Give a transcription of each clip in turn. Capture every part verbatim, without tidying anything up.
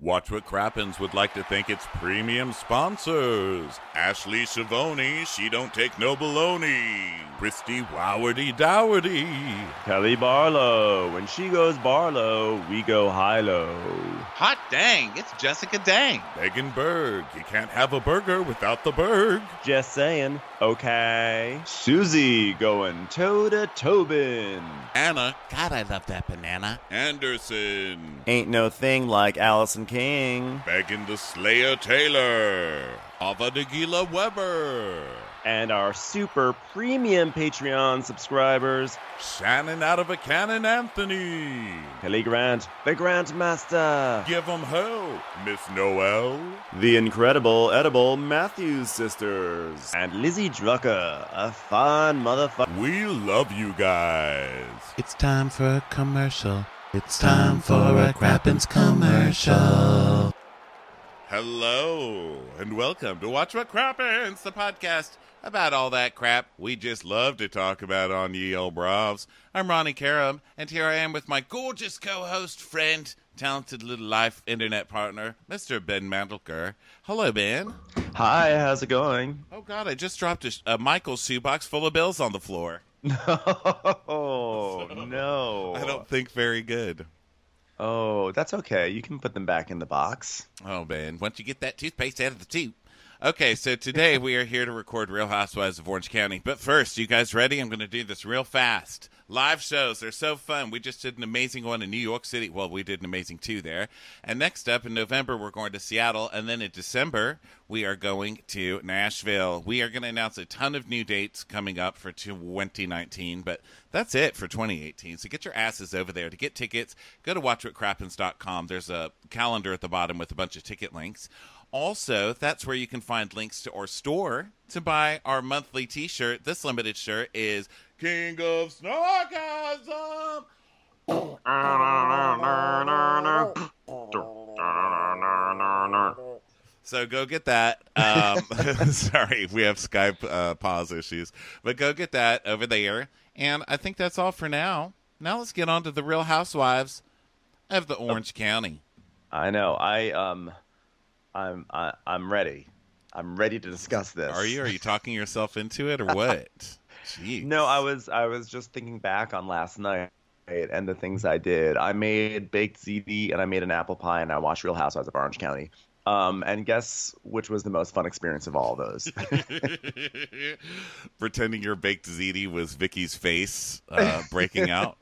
Watch What Crappens would like to thank its premium sponsors. Ashley Shavoni, she don't take no baloney. Christy Wowardy Dowardy. Kelly Barlow, when she goes Barlow, we go high-low. Hot dang, it's Jessica Dang. Megan Berg, you can't have a burger without the Berg. Just saying, okay. Susie going toe-to-Tobin. Anna, God, I love that banana. Anderson. Ain't no thing like Allison King. Megan the Slayer Taylor. Ava Nagila Weber. And our super premium Patreon subscribers, Shannon out of a cannon Anthony. Kelly Grant, the Grantmaster. Give 'em hell, Miss Noel. The incredible edible Matthews sisters. And Lizzie Drucker, a fun motherfucker. We love you guys. It's time for a commercial. It's time for a Crappens commercial. Hello, and welcome to Watch What Crappens, the podcast about all that crap we just love to talk about on Ye Old Bravs. I'm Ronnie Karam, and here I am with my gorgeous co-host, friend, talented little life internet partner, Mister Ben Mandelker. Hello, Ben. Hi, how's it going? Oh, God, I just dropped a, a Michael's shoebox full of bills on the floor. No, so, no. I don't think very good. Oh, that's okay. You can put them back in the box. Oh, man, once you get that toothpaste out of the tube. Okay, so today we are here to record Real Housewives of Orange County. But first, you guys ready? I'm going to do this real fast. Live shows, they're so fun. We just did an amazing one in New York City. Well, we did an amazing two there. And next up in November, we're going to Seattle. And then in December, we are going to Nashville. We are going to announce a ton of new dates coming up for twenty nineteen. But that's it for twenty eighteen. So get your asses over there. To get tickets, go to watch what crappens dot com. There's a calendar at the bottom with a bunch of ticket links. Also, that's where you can find links to our store to buy our monthly t-shirt. This limited shirt is King of Snarkasm. So go get that. Um, sorry, we have Skype uh, pause issues. But go get that over there. And I think that's all for now. Now let's get on to the Real Housewives of the Orange County. I know. I, um... I'm I, I'm ready. I'm ready to discuss this. Are you? Are you talking yourself into it or what? Jeez. No, I was I was just thinking back on last night and the things I did. I made baked ziti and I made an apple pie and I watched Real Housewives of Orange County. Um, and guess which was the most fun experience of all of those? Pretending your baked ziti was Vicky's face uh, breaking out.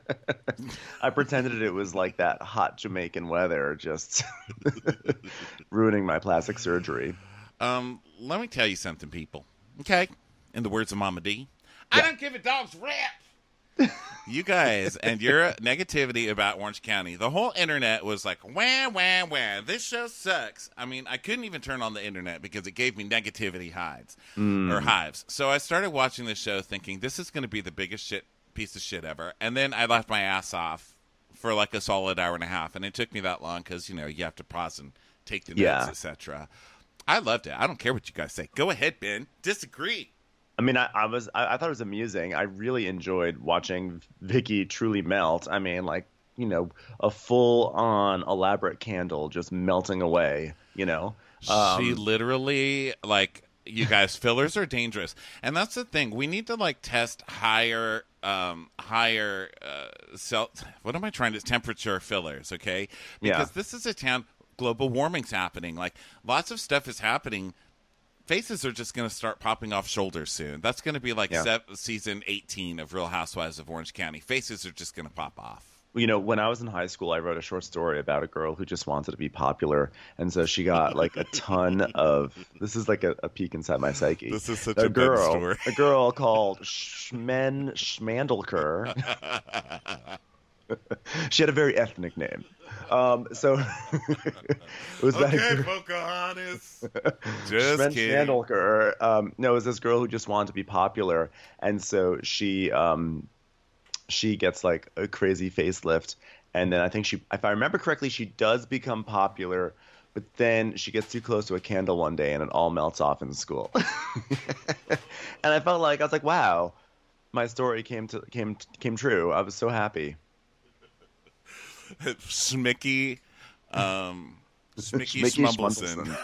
I pretended it was like that hot Jamaican weather, just ruining my plastic surgery. Um, let me tell you something, people. Okay? In the words of Mama D, yeah. I don't give a dog's rap. You guys and your negativity about Orange County. The whole internet was like, wah, wah, wah, this show sucks. I mean, I couldn't even turn on the internet because it gave me negativity hives mm. or hives. So I started watching this show thinking this is going to be the biggest shit piece of shit ever. And then I left my ass off for like a solid hour and a half. And it took me that long because, you know, you have to pause and take the notes, yeah. et cetera. I loved it. I don't care what you guys say. Go ahead, Ben. Disagree. I mean, I, I was I, I thought it was amusing. I really enjoyed watching Vicky truly melt. I mean, like, you know, a full-on elaborate candle just melting away, you know. Um, she literally, like, you guys, fillers are dangerous. And that's the thing. We need to, like, test higher, um, higher, uh, cell, what am I trying to, temperature fillers, okay? Because yeah. this is a town, global warming's happening. Like, lots of stuff is happening. Faces are just going to start popping off shoulders soon. That's going to be like yeah. se- season eighteen of Real Housewives of Orange County. Faces are just going to pop off. You know, when I was in high school, I wrote a short story about a girl who just wanted to be popular. And so she got like a ton of – this is like a, a peek inside my psyche. This is such a, a girl, bad story. A girl called Shmen Schmandelker. She had a very ethnic name. Um, so it was okay, that Pocahontas. Just kidding. Schmandelker. Um, no, it was this girl who just wanted to be popular, and so she um, she gets like a crazy facelift, and then I think she, if I remember correctly, she does become popular, but then she gets too close to a candle one day, and it all melts off in school. And I felt like I was like, wow, my story came to came came true. I was so happy. Schmicky, um, Smicky Schmicky Schmumbleson.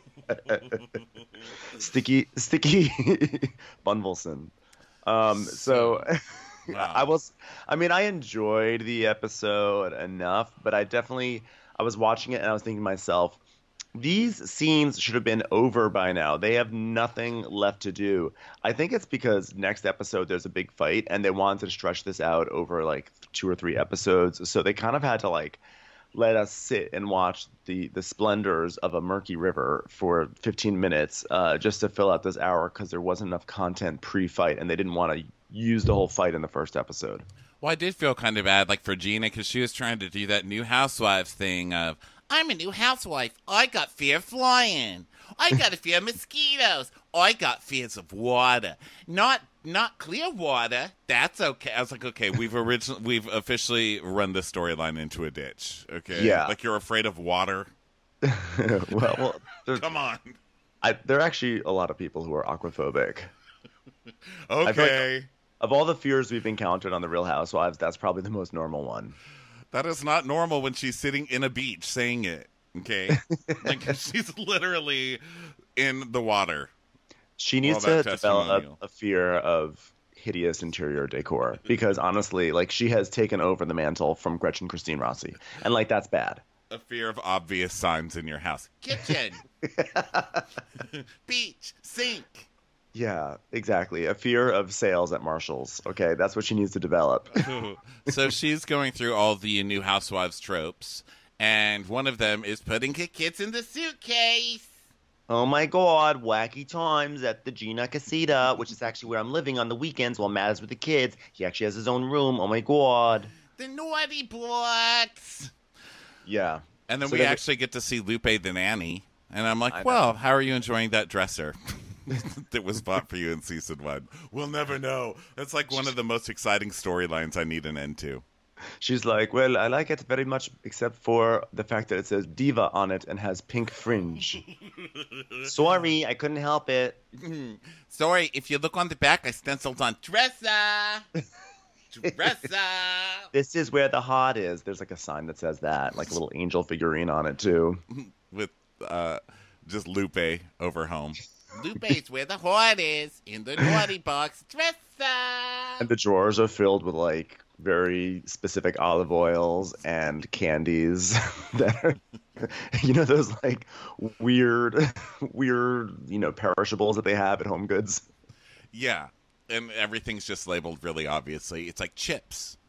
Sticky, Sticky Bunvelson. Um, so Wow. I was, I mean, I enjoyed the episode enough, but I definitely, I was watching it and I was thinking to myself, these scenes should have been over by now. They have nothing left to do. I think it's because next episode there's a big fight and they wanted to stretch this out over like two or three episodes. So they kind of had to like let us sit and watch the the splendors of a murky river for fifteen minutes uh, just to fill out this hour because there wasn't enough content pre-fight and they didn't want to use the whole fight in the first episode. Well, I did feel kind of bad, like for Gina, because she was trying to do that new housewives thing of, I'm a new housewife. I got fear of flying. I got a fear of mosquitoes. I got fears of water. Not not clear water. That's okay. I was like, okay, we've originally we've officially run this storyline into a ditch. Okay, Yeah. like you're afraid of water. well, well there, Come on. I, there are actually a lot of people who are aquaphobic. Okay. Of all the fears we've encountered on The Real Housewives, that's probably the most normal one. That is not normal when she's sitting in a beach saying it. Okay, like she's literally in the water. She needs All to that develop testimonial. a fear of hideous interior decor because honestly, like she has taken over the mantle from Gretchen Christine Rossi, and like that's bad. A fear of obvious signs in your house. Kitchen, beach, sink. Yeah, exactly. A fear of sales at Marshall's. Okay, that's what she needs to develop. So she's going through all the new housewives tropes, and one of them is putting her kids in the suitcase. Oh my God, wacky times at the Gina Casita, which is actually where I'm living on the weekends while Matt is with the kids. He actually has his own room. Oh my God. The naughty blocks. Yeah. And then So we then- actually get to see Lupe the nanny, and I'm like, I know. well, how are you enjoying that dresser? That was bought for you in season one. We'll never know. That's like one of the most exciting storylines I need an end to. She's like, well, I like it very much, except for the fact that it says diva on it and has pink fringe. Sorry, I couldn't help it. Sorry, if you look on the back, I stenciled on dresser. Dresser. This is where the heart is. There's like a sign that says that, like a little angel figurine on it too. With uh, just Lupe over home. Lupe's where the heart is, in the naughty box. Dresser. And the drawers are filled with like very specific olive oils and candies that are, you know, those like weird, weird, you know, perishables that they have at Home Goods. Yeah, and everything's just labeled really obviously. It's like chips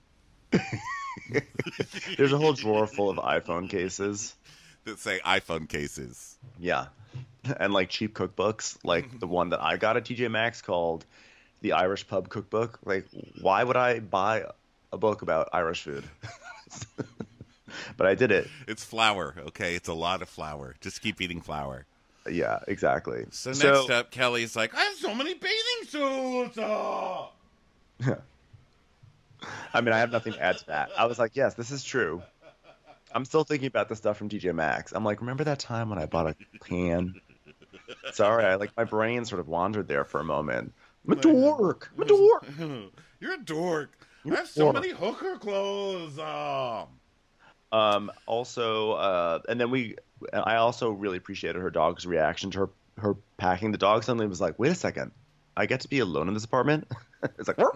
There's a whole drawer full of iPhone cases. that say iPhone cases. Yeah. And like cheap cookbooks, like the one that I got at T J Maxx called The Irish Pub Cookbook. Like, why would I buy a book about Irish food? But I did it. It's flour, okay? It's a lot of flour. Just keep eating flour. Yeah, exactly. So next up, Kelly's like, I have so many bathing suits. Oh! I mean, I have nothing to add to that. I was like, yes, this is true. I'm still thinking about the stuff from T J Maxx. I'm like, remember that time when I bought a can? Sorry, I like my brain sort of wandered there for a moment. I'm a dork. I'm a dork. You're a dork. You're I have a so dork. many hooker clothes. Oh. Um, also, uh, and then we, I also really appreciated her dog's reaction to her, her packing the dog. Suddenly was like, wait a second, I get to be alone in this apartment? It's like, "Rrr,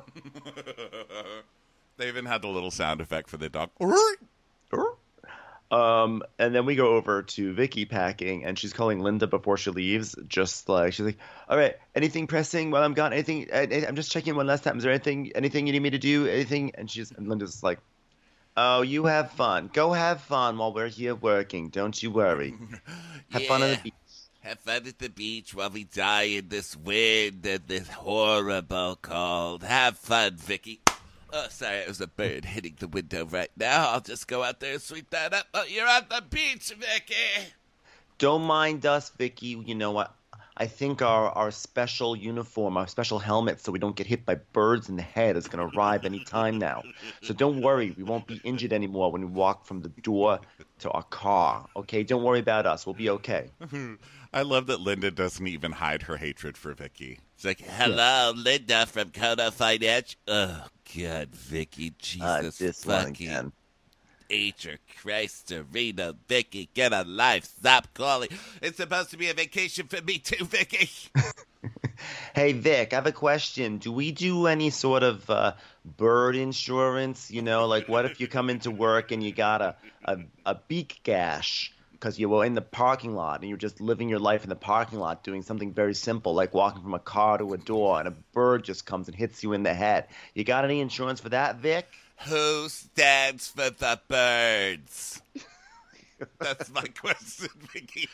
They even had the little sound effect for the dog. rrr." Um, and then we go over to Vicky packing, and she's calling Linda before she leaves, just like, she's like, all right, anything pressing while I'm gone? Anything, I, I'm just checking one last time. Is there anything, anything you need me to do? Anything? And she's, and Linda's like, oh, you have fun. Go have fun while we're here working. Don't you worry. Have fun on the Yeah. beach. Have fun at the beach while we die in this wind and this horrible cold. Have fun, Vicky. Oh, sorry, it was a bird hitting the window right now. I'll just go out there and sweep that up. Oh, you're at the beach, Vicky. Don't mind us, Vicky. You know what? I think our, our special uniform, our special helmet, so we don't get hit by birds in the head, is going to arrive any time now. So don't worry. We won't be injured anymore when we walk from the door to our car. Okay? Don't worry about us. We'll be okay. I love that Linda doesn't even hide her hatred for Vicky. She's like, hello, Linda from Coda Financial. Oh, God, Vicky, Uh, Jesus this one fucking again. Eater, Christ, Serena, Vicky, get a life. Stop calling. It's supposed to be a vacation for me too, Vicky. Hey, Vic, I have a question. Do we do any sort of uh, bird insurance? You know, like what if you come into work and you got a, a, a beak gash because you were in the parking lot and you're just living your life in the parking lot doing something very simple like walking from a car to a door and a bird just comes and hits you in the head. You got any insurance for that, Vic? Who stands for the birds? That's my question, Vicky.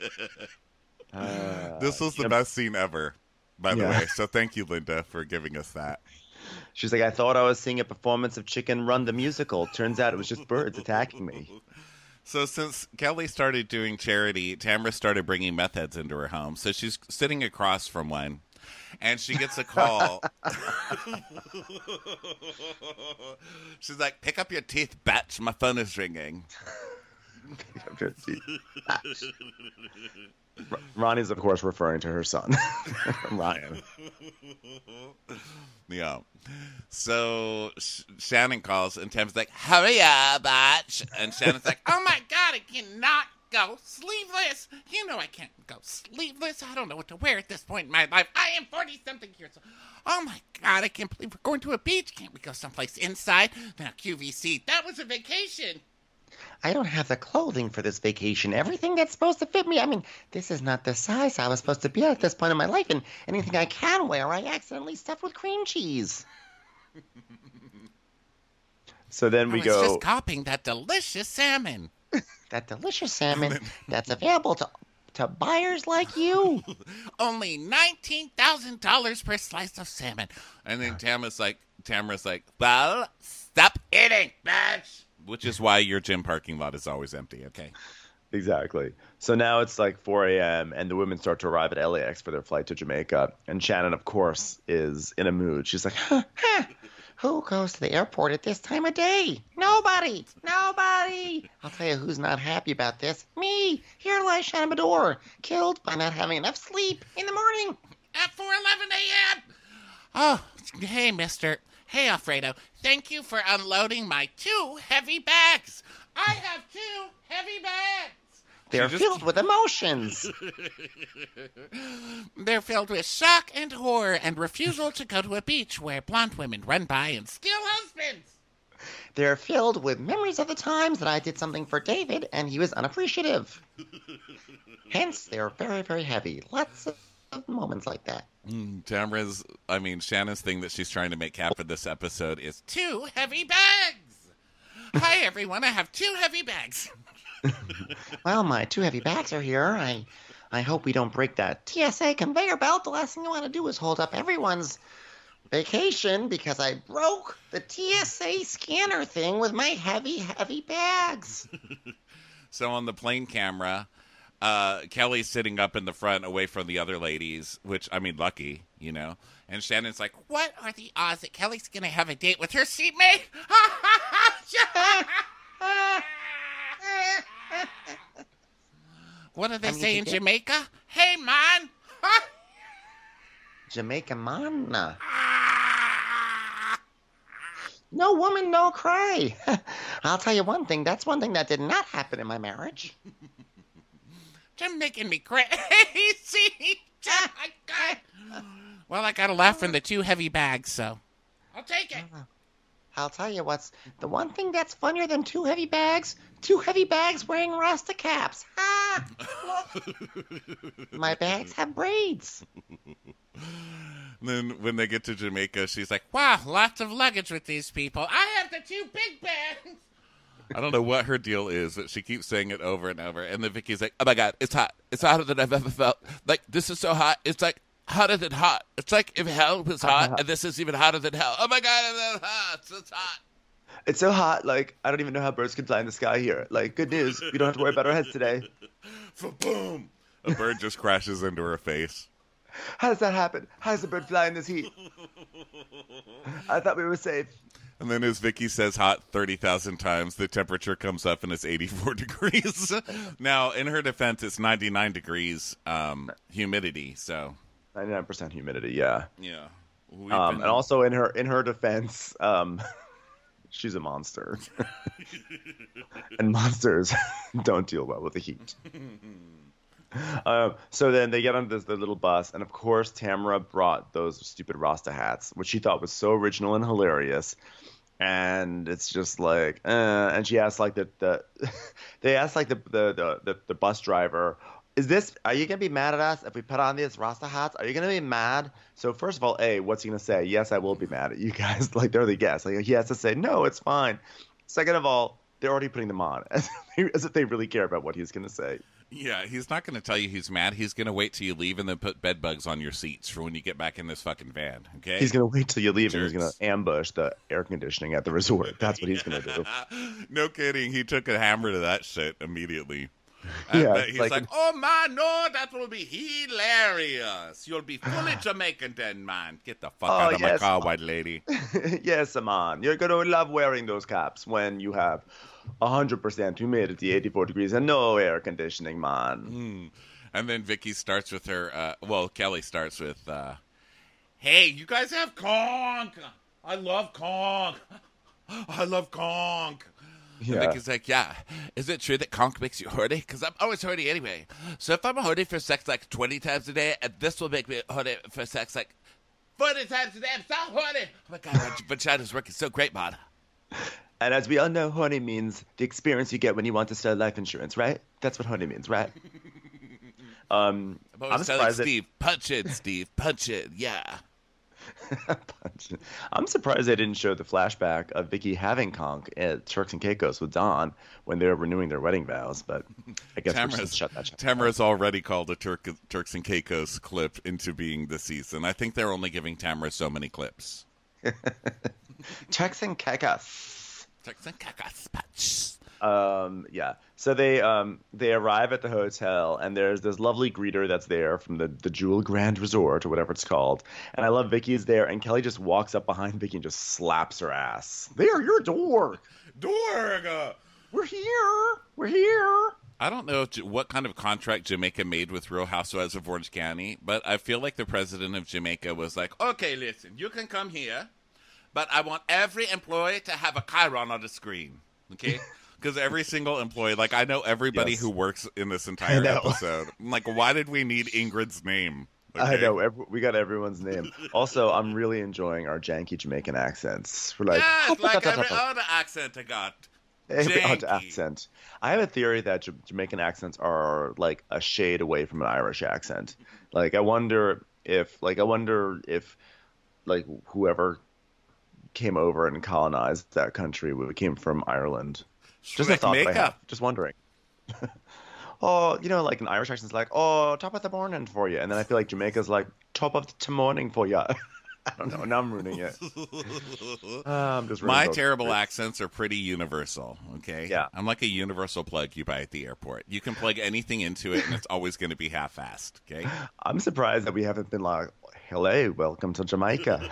Uh, this was the you know, best scene ever, by the Yeah. way. So thank you, Linda, for giving us that. She's like, I thought I was seeing a performance of Chicken Run the musical. Turns out it was just birds attacking me. So since Kelly started doing charity, Tamra started bringing meth heads into her home. So she's sitting across from one, and she gets a call. She's like, pick up your teeth, batch. My phone is ringing. Ronnie's, of course, referring to her son, Ryan. Yeah. So Sh- Shannon calls, and Tam's like, hurry up, batch. And Shannon's like, oh my God, I cannot go sleeveless. You know I can't go sleeveless. I don't know what to wear at this point in my life. I am forty-something years old. Oh my God, I can't believe we're going to a beach. Can't we go someplace inside? Now, Q V C, that was a vacation. I don't have the clothing for this vacation. Everything that's supposed to fit me. I mean, this is not the size I was supposed to be at this point in my life. And anything I can wear, I accidentally stuff with cream cheese. So then we I was go. just copying that delicious salmon. That delicious salmon that's available to to buyers like you. Only nineteen thousand dollars per slice of salmon. And then Tamara's like, Tamara's like, well, stop eating, bitch. Which is why your gym parking lot is always empty, okay? Exactly. So now it's like four a.m. and the women start to arrive at L A X for their flight to Jamaica. And Shannon, of course, is in a mood. She's like, huh, huh. Who goes to the airport at this time of day? Nobody. Nobody. I'll tell you who's not happy about this. Me. Here lies Shannon Bedore, killed by not having enough sleep in the morning. At four eleven a.m. Oh, hey, mister. Hey, Alfredo. Thank you for unloading my two heavy bags. I have two heavy bags. They're She just- filled with emotions. They're filled with shock and horror and refusal to go to a beach where blonde women run by and steal husbands. They're filled with memories of the times that I did something for David and he was unappreciative. Hence, they're very, very heavy. Lots of moments like that. Mm, Tamara's, I mean, Shannon's thing that she's trying to make happen this episode is two heavy bags. Hi, everyone. I have two heavy bags. Well, my two heavy bags are here. I I hope we don't break that T S A conveyor belt. The last thing you want to do is hold up everyone's vacation because I broke the T S A scanner thing with my heavy, heavy bags. So on the plane camera, uh, Kelly's sitting up in the front away from the other ladies, which, I mean, lucky, you know. And Shannon's like, what are the odds that Kelly's going to have a date with her seatmate? What do they I mean, say he in did- Jamaica? Hey, man. Jamaica Mana. No woman, no cry. I'll tell you one thing. That's one thing that did not happen in my marriage. You're making me crazy. Oh, my God. Well, I got to laugh from the two heavy bags, so I'll take it. I'll tell you what's the one thing that's funnier than two heavy bags. Two heavy bags wearing Rasta caps. Ah, look. My bags have braids. Then when they get to Jamaica, she's like, wow, lots of luggage with these people. I have the two big bags. I don't know what her deal is, but she keeps saying it over and over. And then Vicky's like, oh, my God, it's hot. It's hotter than I've ever felt. Like, this is so hot. It's like hotter than hot. It's like if hell was hot, and this is even hotter than hell. Oh, my God, it's hot. It's hot. It's so hot, like, I don't even know how birds can fly in the sky here. Like, good news. We don't have to worry about our heads today. Boom. A bird just crashes into her face. How does that happen? How does a bird fly in this heat? I thought we were safe. And then as Vicky says hot thirty thousand times, the temperature comes up and it's eighty-four degrees. Now, in her defense, it's ninety-nine degrees um, humidity, so. ninety-nine percent humidity, yeah. Yeah. We've Um, been- and also in her in her defense, um, She's a monster. And monsters don't deal well with the heat. Um, so then they get on this the little bus, and of course Tamara brought those stupid Rasta hats, which she thought was so original and hilarious. And it's just like, uh, and she asked like the, the they asked like the, the the the the bus driver, is this, are you gonna be mad at us if we put on these Rasta hats? Are you gonna be mad? So first of all, A, what's he gonna say? Yes, I will be mad at you guys. Like, they're the guests. Like, he has to say, no, it's fine. Second of all, they're already putting them on as if, as if they really care about what he's gonna say. Yeah, he's not going to tell you he's mad. He's going to wait till you leave and then put bed bugs on your seats for when you get back in this fucking van, okay? He's going to wait till you leave Jerks. and he's going to ambush the air conditioning at the resort. That's what he's going to do. No kidding. He took a hammer to that shit immediately. Yeah, And he's like- like, oh, man, no, that will be hilarious. You'll be fully Jamaican then, man. Get the fuck Oh, out of yes. my car, white lady. Yes, Aman. You're going to love wearing those caps when you have one hundred percent humidity, eighty-four degrees, and no air conditioning, man. Mm. And then Vicky starts with her, uh, well, Kelly starts with, uh, hey, you guys have conch. I love conch. I love conch. Yeah. And Vicky's like, yeah, is it true that conch makes you horny? Because I'm always horny anyway. So if I'm horny for sex like twenty times a day, and this will make me horny for sex like forty times a day, I'm so horny. Oh my God, my vagina's working so great, man. And as we all know, horny means the experience you get when you want to start life insurance, right? That's what horny means, right? um, I'm I'm always telling surprised that- Steve, punch it, Steve, punch it, yeah. I'm surprised they didn't show the flashback of Vicky having conch at Turks and Caicos with Don when they were renewing their wedding vows, but I guess we're Tamara's, just shut that shut Tamara's already called a Turk, Turks and Caicos clip into being the season. I think they're only giving Tamara so many clips. Turks and Caicos. Turks and Caicos, punch. Um, yeah. So they um they arrive at the hotel, and there's this lovely greeter that's there from the the Jewel Grand Resort or whatever it's called. And I love Vicky's there, and Kelly just walks up behind Vicky and just slaps her ass. There, your door. Dorga! We're here. We're here. I don't know if, what kind of contract Jamaica made with Real Housewives of Orange County, but I feel like the president of Jamaica was like, okay, listen, you can come here, but I want every employee to have a chyron on the screen, okay? Because every single employee, like I know everybody Yes. who works in this I entire know. episode. I'm like, why did we need Ingrid's name? I Okay? know. Every, we got everyone's name. Also, I'm really enjoying our janky Jamaican accents. We're like, Yes, like every other accent I got. every odd janky. accent. I have a theory that J- Jamaican accents are like a shade away from an Irish accent. Like, I wonder if, like, I wonder if, like, whoever came over and colonized that country would- came from Ireland. Just a thought that I have. Just wondering. Oh, you know, like an Irish accent's like, oh, top of the morning for you. And then I feel like Jamaica's like, top of the morning for you. I don't know. Now I'm ruining it. Uh, I'm just ruining My both terrible words. accents are pretty universal, okay? Yeah. I'm like a universal plug you buy at the airport. You can plug anything into it, and it's always going to be half-assed, okay? I'm surprised that we haven't been like, hello, welcome to Jamaica.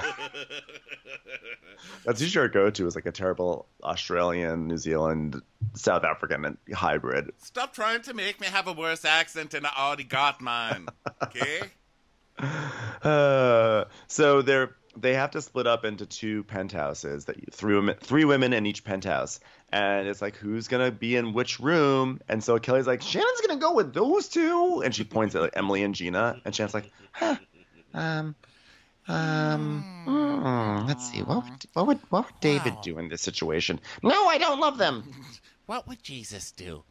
That's usually our go-to is like a terrible Australian, New Zealand, South African hybrid. Stop trying to make me have a worse accent than I already got mine, okay? Uh, so they're they have to split up into two penthouses that you, three women three women in each penthouse, and it's like who's gonna be in which room. And so Kelly's like, Shannon's gonna go with those two, and she points at like, Emily and Gina, and Shannon's like, huh, um, um, hmm, let's see, what would, what would what would David Wow. do in this situation? No, I don't love them. What would Jesus do?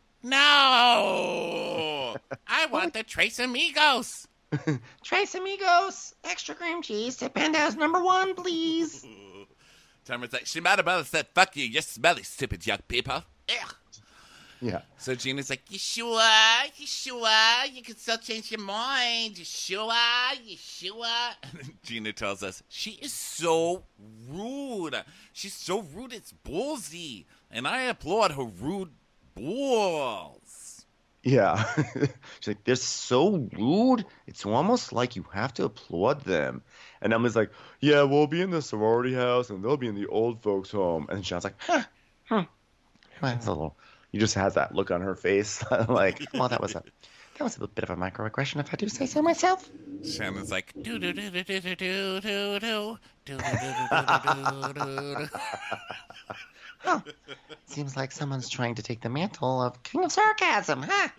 No! I want the Trace Amigos! Tres amigos, extra cream cheese to penthouse number one, please. Tamara's like, she might have well said, fuck you, you smelly stupid young people. Ugh. Yeah. So Gina's like, you sure? You sure? You can still change your mind. You sure? You sure? And then Gina tells us, she is so rude. She's so rude, it's ballsy. And I applaud her rude balls. Yeah. She's like, they're so rude. It's almost like you have to applaud them. And Emily's like, yeah, we'll be in the sorority house and they'll be in the old folks' home. And Sean's like, huh, hmm. That's a little. You just has that look on her face, like, well, that was a that was a bit of a microaggression, if I do say so myself. Shannon's like, do do do do do do do do do do do do do do do. Huh. Seems like someone's trying to take the mantle of King of Sarcasm, huh?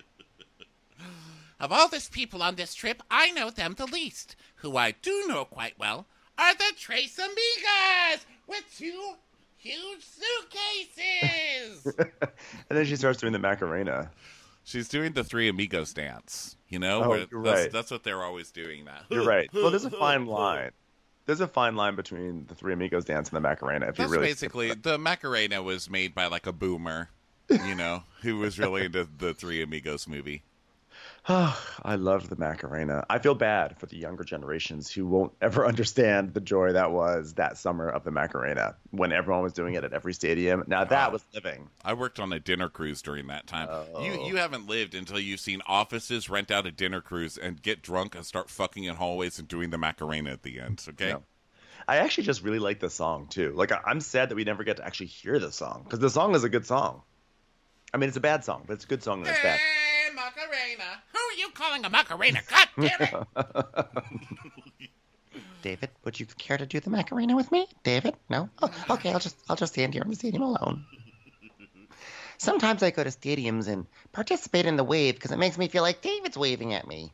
Of all the people on this trip, I know them the least. Who I do know quite well are the Tres Amigas with two huge suitcases. And then she starts doing the Macarena. She's doing the Three Amigos dance. You know, Oh, where you're that's, right. that's what they're always doing. That You're right. Well, there's a fine line. There's a fine line between the Three Amigos dance and the Macarena. If That's you really basically the Macarena was made by like a boomer, you know, who was really into the Three Amigos movie. I loved the Macarena. I feel bad for the younger generations who won't ever understand the joy that was that summer of the Macarena when everyone was doing it at every stadium. Now that Oh. was living. I worked on a dinner cruise during that time. Oh. You you haven't lived until you've seen offices rent out a dinner cruise and get drunk and start fucking in hallways and doing the Macarena at the end. Okay. No. I actually just really like the song too. Like I- I'm sad that we never get to actually hear the song because the song is a good song. I mean, it's a bad song, but it's a good song and it's bad. Hey, Macarena. Who are you calling a Macarena? God damn it. David, would you care to do the Macarena with me? David? No? Oh, okay, I'll just I'll just stand here in the stadium alone. Sometimes I go to stadiums and participate in the wave because it makes me feel like David's waving at me.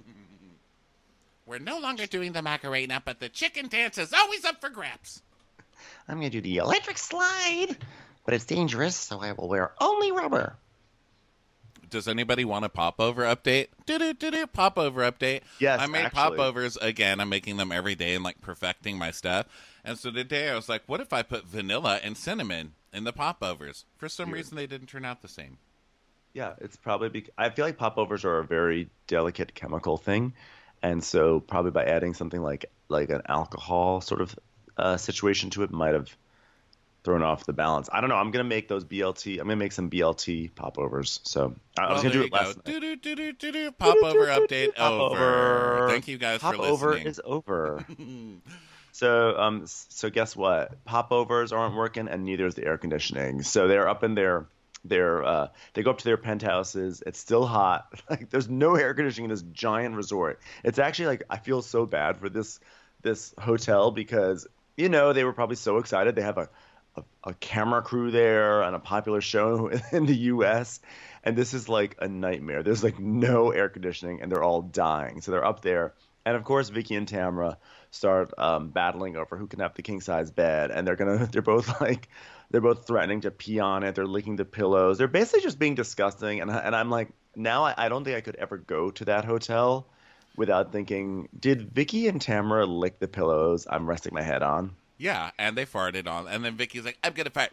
We're no longer doing the Macarena, but the chicken dance is always up for grabs. I'm going to do the electric slide, but it's dangerous, so I will wear only rubber. Does anybody want a popover update? Do do do do popover update. Yes, I made actually. popovers again. I'm making them every day and like perfecting my stuff. And so today I was like, what if I put vanilla and cinnamon in the popovers? For some Weird. reason they didn't turn out the same. Yeah, it's probably because I feel like popovers are a very delicate chemical thing, and so probably by adding something like like an alcohol sort of uh, situation to it might have thrown off the balance. I don't know. I'm gonna make those B L T. I'm gonna make some B L T popovers. So I, I Well, was there gonna do you it last go. night. Do do do do do do popover update over. Popover. Thank you guys for Popover listening. is over. So, um, s- so guess what? Popovers aren't working, and neither is the air conditioning. So they're up in their, their, uh, they go up to their penthouses. It's still hot. Like there's no air conditioning in this giant resort. It's actually like I feel so bad for this, this hotel because you know they were probably so excited. They have a, a, a camera crew there and a popular show in the U S and this is like a nightmare. There's like no air conditioning, and they're all dying. So they're up there. And of course, Vicky and Tamra start um, battling over who can have the king size bed, and they're gonna they're both like they're both threatening to pee on it. They're licking the pillows. They're basically just being disgusting. And I, and I'm like, now I, I don't think I could ever go to that hotel without thinking, did Vicky and Tamra lick the pillows I'm resting my head on? Yeah, and they farted on. And then Vicky's like, I'm gonna fart.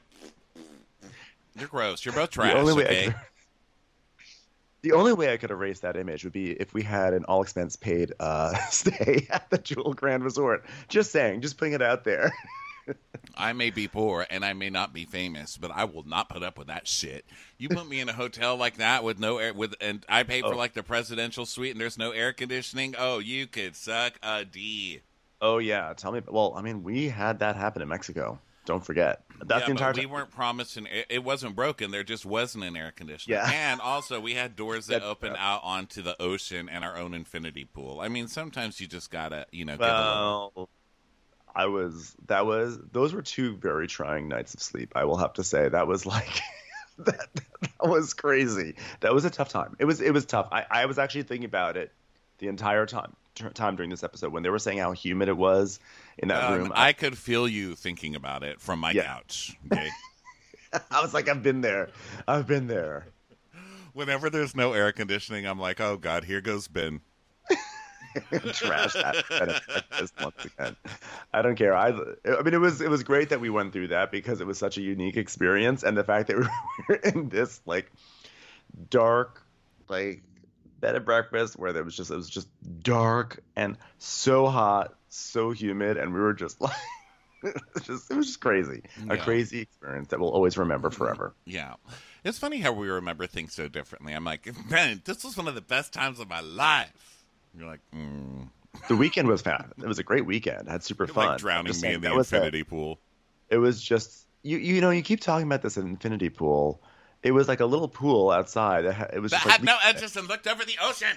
You're gross. You're both trash. The only way okay? I could, the only way I could erase that image would be if we had an all expense paid uh, stay at the Jewel Grand Resort. Just saying, just putting it out there. I may be poor and I may not be famous, but I will not put up with that shit. You put me in a hotel like that with no air, with and I pay for Oh. like the presidential suite and there's no air conditioning. Oh, you could suck a D. Oh yeah, tell me. Well, I mean, we had that happen in Mexico. Don't forget. That's yeah, the entire but we time. weren't promising. It, it wasn't broken. There just wasn't an air conditioner. Yeah. And also, we had doors that That- open out onto the ocean and our own infinity pool. I mean, sometimes you just gotta, you know, give a little. Well, I was. That was. Those were two very trying nights of sleep. I will have to say that was like. that, that was crazy. That was a tough time. It was. It was tough. I, I was actually thinking about it the entire time. Time during this episode when they were saying how humid it was in that Um, room. I could feel you thinking about it from my Yeah. couch. Okay. I was like, I've been there. I've been there. Whenever there's no air conditioning, I'm like, oh god, here goes Ben. Trash that, that just once again. I don't care. I, I mean, it was it was great that we went through that because it was such a unique experience, and the fact that we were in this like dark, like bed and breakfast where there was just it was just dark and so hot, so humid, and we were just like. It was just, it was just crazy. A Yeah. crazy experience that we'll always remember forever. Yeah. It's funny how we remember things so differently. I'm like, Ben, this was one of the best times of my life. You're like, mm. The weekend was fun. It was a great weekend. I had super You're fun. like drowning Just me saying, in the that was a- infinity pool. It was just you. You know, you keep talking about this infinity pool. It was like a little pool outside. It, ha- it was That just like had no edges and looked over the ocean.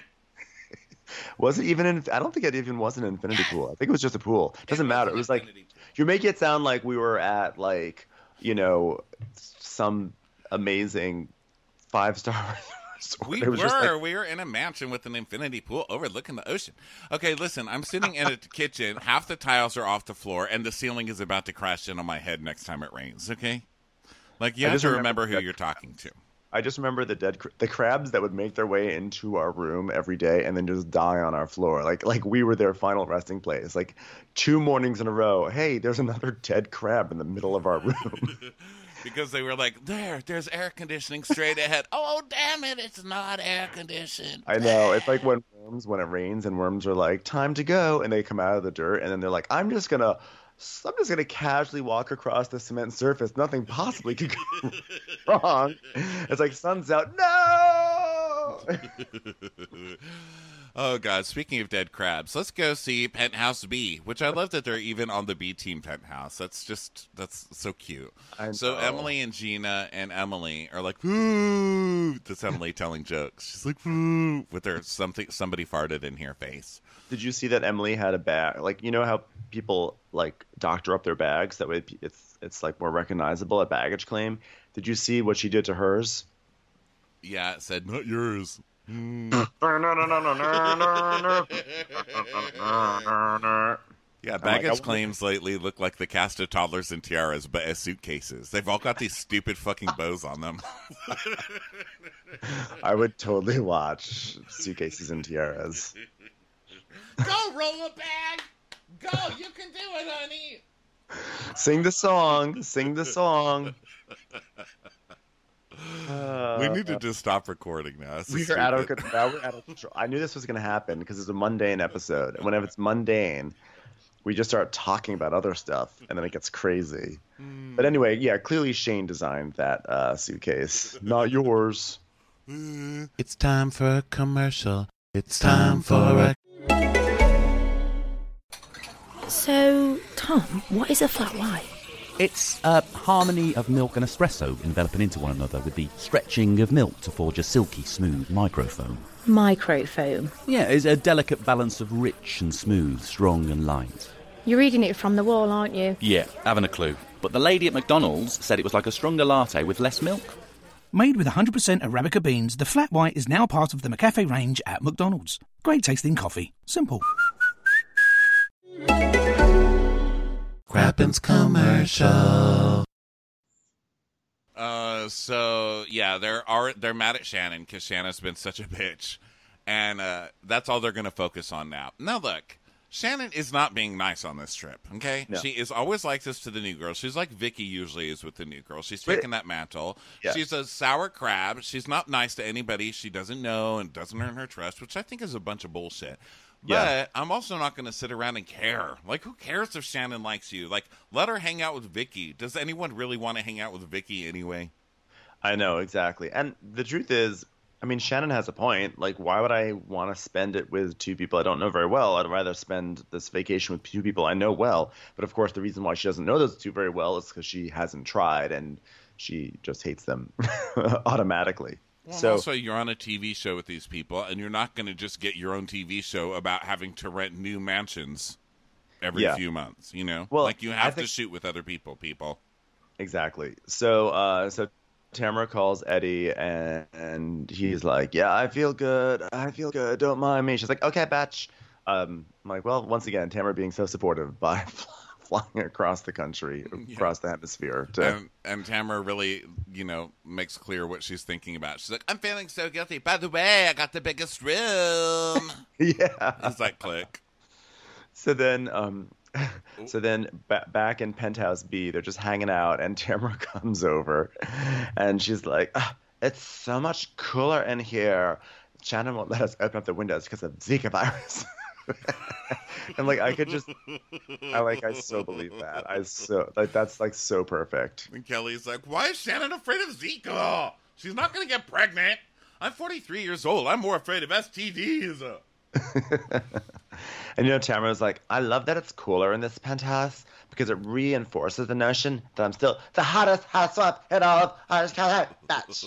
was it even in? I don't think it even was an infinity pool. I think it was just a pool. Doesn't It matter. an It was like infinity pool. you make it sound like we were at like you know, some amazing five-star We it were. was just like- we were in a mansion with an infinity pool overlooking the ocean. Okay, listen, I'm sitting in a kitchen. Half the tiles are off the floor, and the ceiling is about to crash in on my head next time it rains, okay? Like, you I have just to remember remember who that- you're talking to. I just remember the dead, cr- the crabs that would make their way into our room every day and then just die on our floor. Like, like we were their final resting place. Like, two mornings in a row. Hey, there's another dead crab in the middle of our room. Because they were like, there, there's air conditioning straight ahead. Oh, damn it, it's not air conditioned. I know. It's like when worms, when it rains and worms are like, time to go. And they come out of the dirt and then they're like, I'm just going to, I'm just going to casually walk across the cement surface. Nothing possibly could go wrong. It's like, sun's out. No! Oh, God. Speaking of dead crabs, let's go see Penthouse B, which I love that they're even on the B team penthouse. That's just, that's so cute. I So know. Emily and Gina and Emily are like, woo! That's Emily telling jokes. She's like, woo! With her something, somebody farted in her face. Did you see that Emily had a bag? Like, you know how people like doctor up their bags? That way it's it's like more recognizable at baggage claim. Did you see what she did to hers? Yeah, it said, not yours. Yeah, baggage like, I- claims lately look like the cast of Toddlers and Tiaras, but as suitcases. They've all got these stupid fucking bows on them. I would totally watch Suitcases and Tiaras. Go, roll a bag. Go, you can do it, honey. Sing the song. Sing the song. Uh, we need to just stop recording now. This is we are out of stupid. control. Now we're out of control. I knew this was going to happen because it's a mundane episode. And whenever it's mundane, we just start talking about other stuff, and then it gets crazy. But anyway, yeah, clearly Shane designed that uh, suitcase, not yours. It's time for a commercial. It's time for a... So, Tom, what is a flat white? It's a harmony of milk and espresso enveloping into one another with the stretching of milk to forge a silky, smooth microfoam. Microfoam. Yeah, it's a delicate balance of rich and smooth, strong and light. You're reading it from the wall, aren't you? Yeah, haven't a clue. But the lady at McDonald's said it was like a stronger latte with less milk. Made with one hundred percent Arabica beans, the Flat White is now part of the McCafe range at McDonald's. Great tasting coffee. Simple. Crappin's commercial. Uh, so yeah, they're are they're mad at Shannon because Shannon's been such a bitch, and uh, that's all they're going to focus on now. Now look, Shannon is not being nice on this trip. Okay, No. she is always like this to the new girl. She's like Vicky usually is with the new girl. She's But- taking that mantle. Yeah. She's a sour crab. She's not nice to anybody she doesn't know and doesn't earn her trust, which I think is a bunch of bullshit. But Yeah. I'm also not going to sit around and care. Like, who cares if Shannon likes you? Like, let her hang out with Vicky. Does anyone really want to hang out with Vicky anyway? I know, exactly. And the truth is, I mean, Shannon has a point. Like, why would I want to spend it with two people I don't know very well? I'd rather spend this vacation with two people I know well. But of course, the reason why she doesn't know those two very well is because she hasn't tried and she just hates them automatically. Well, so, also, you're on a T V show with these people, and you're not going to just get your own T V show about having to rent new mansions every Yeah. few months, you know? Well, like, you have I think- to shoot with other people, people. exactly. So, uh, so Tamara calls Eddie and, and he's like, yeah, I feel good. I feel good. Don't mind me. She's like, okay, batch. Um, I'm like, well, once again, Tamara being so supportive by flying across the country, Yeah. across the hemisphere. To, And, and Tamara really, you know, makes clear what she's thinking about. She's like, I'm feeling so guilty. By the way, I got the biggest room. yeah. It's like, click. So then, um, so then ba- back in Penthouse B, they're just hanging out, and Tamara comes over, and she's like, ah, "It's so much cooler in here. Shannon won't let us open up the windows because of Zika virus." And like, I could just, I like, I so believe that. I so like that's like so perfect. And Kelly's like, why is Shannon afraid of Zika? She's not going to get pregnant. I'm forty-three years old. I'm more afraid of S T Ds. And you know, Tamara's like, I love that it's cooler in this penthouse because it reinforces the notion that I'm still the hottest housewife in all of Orange County. Bitch.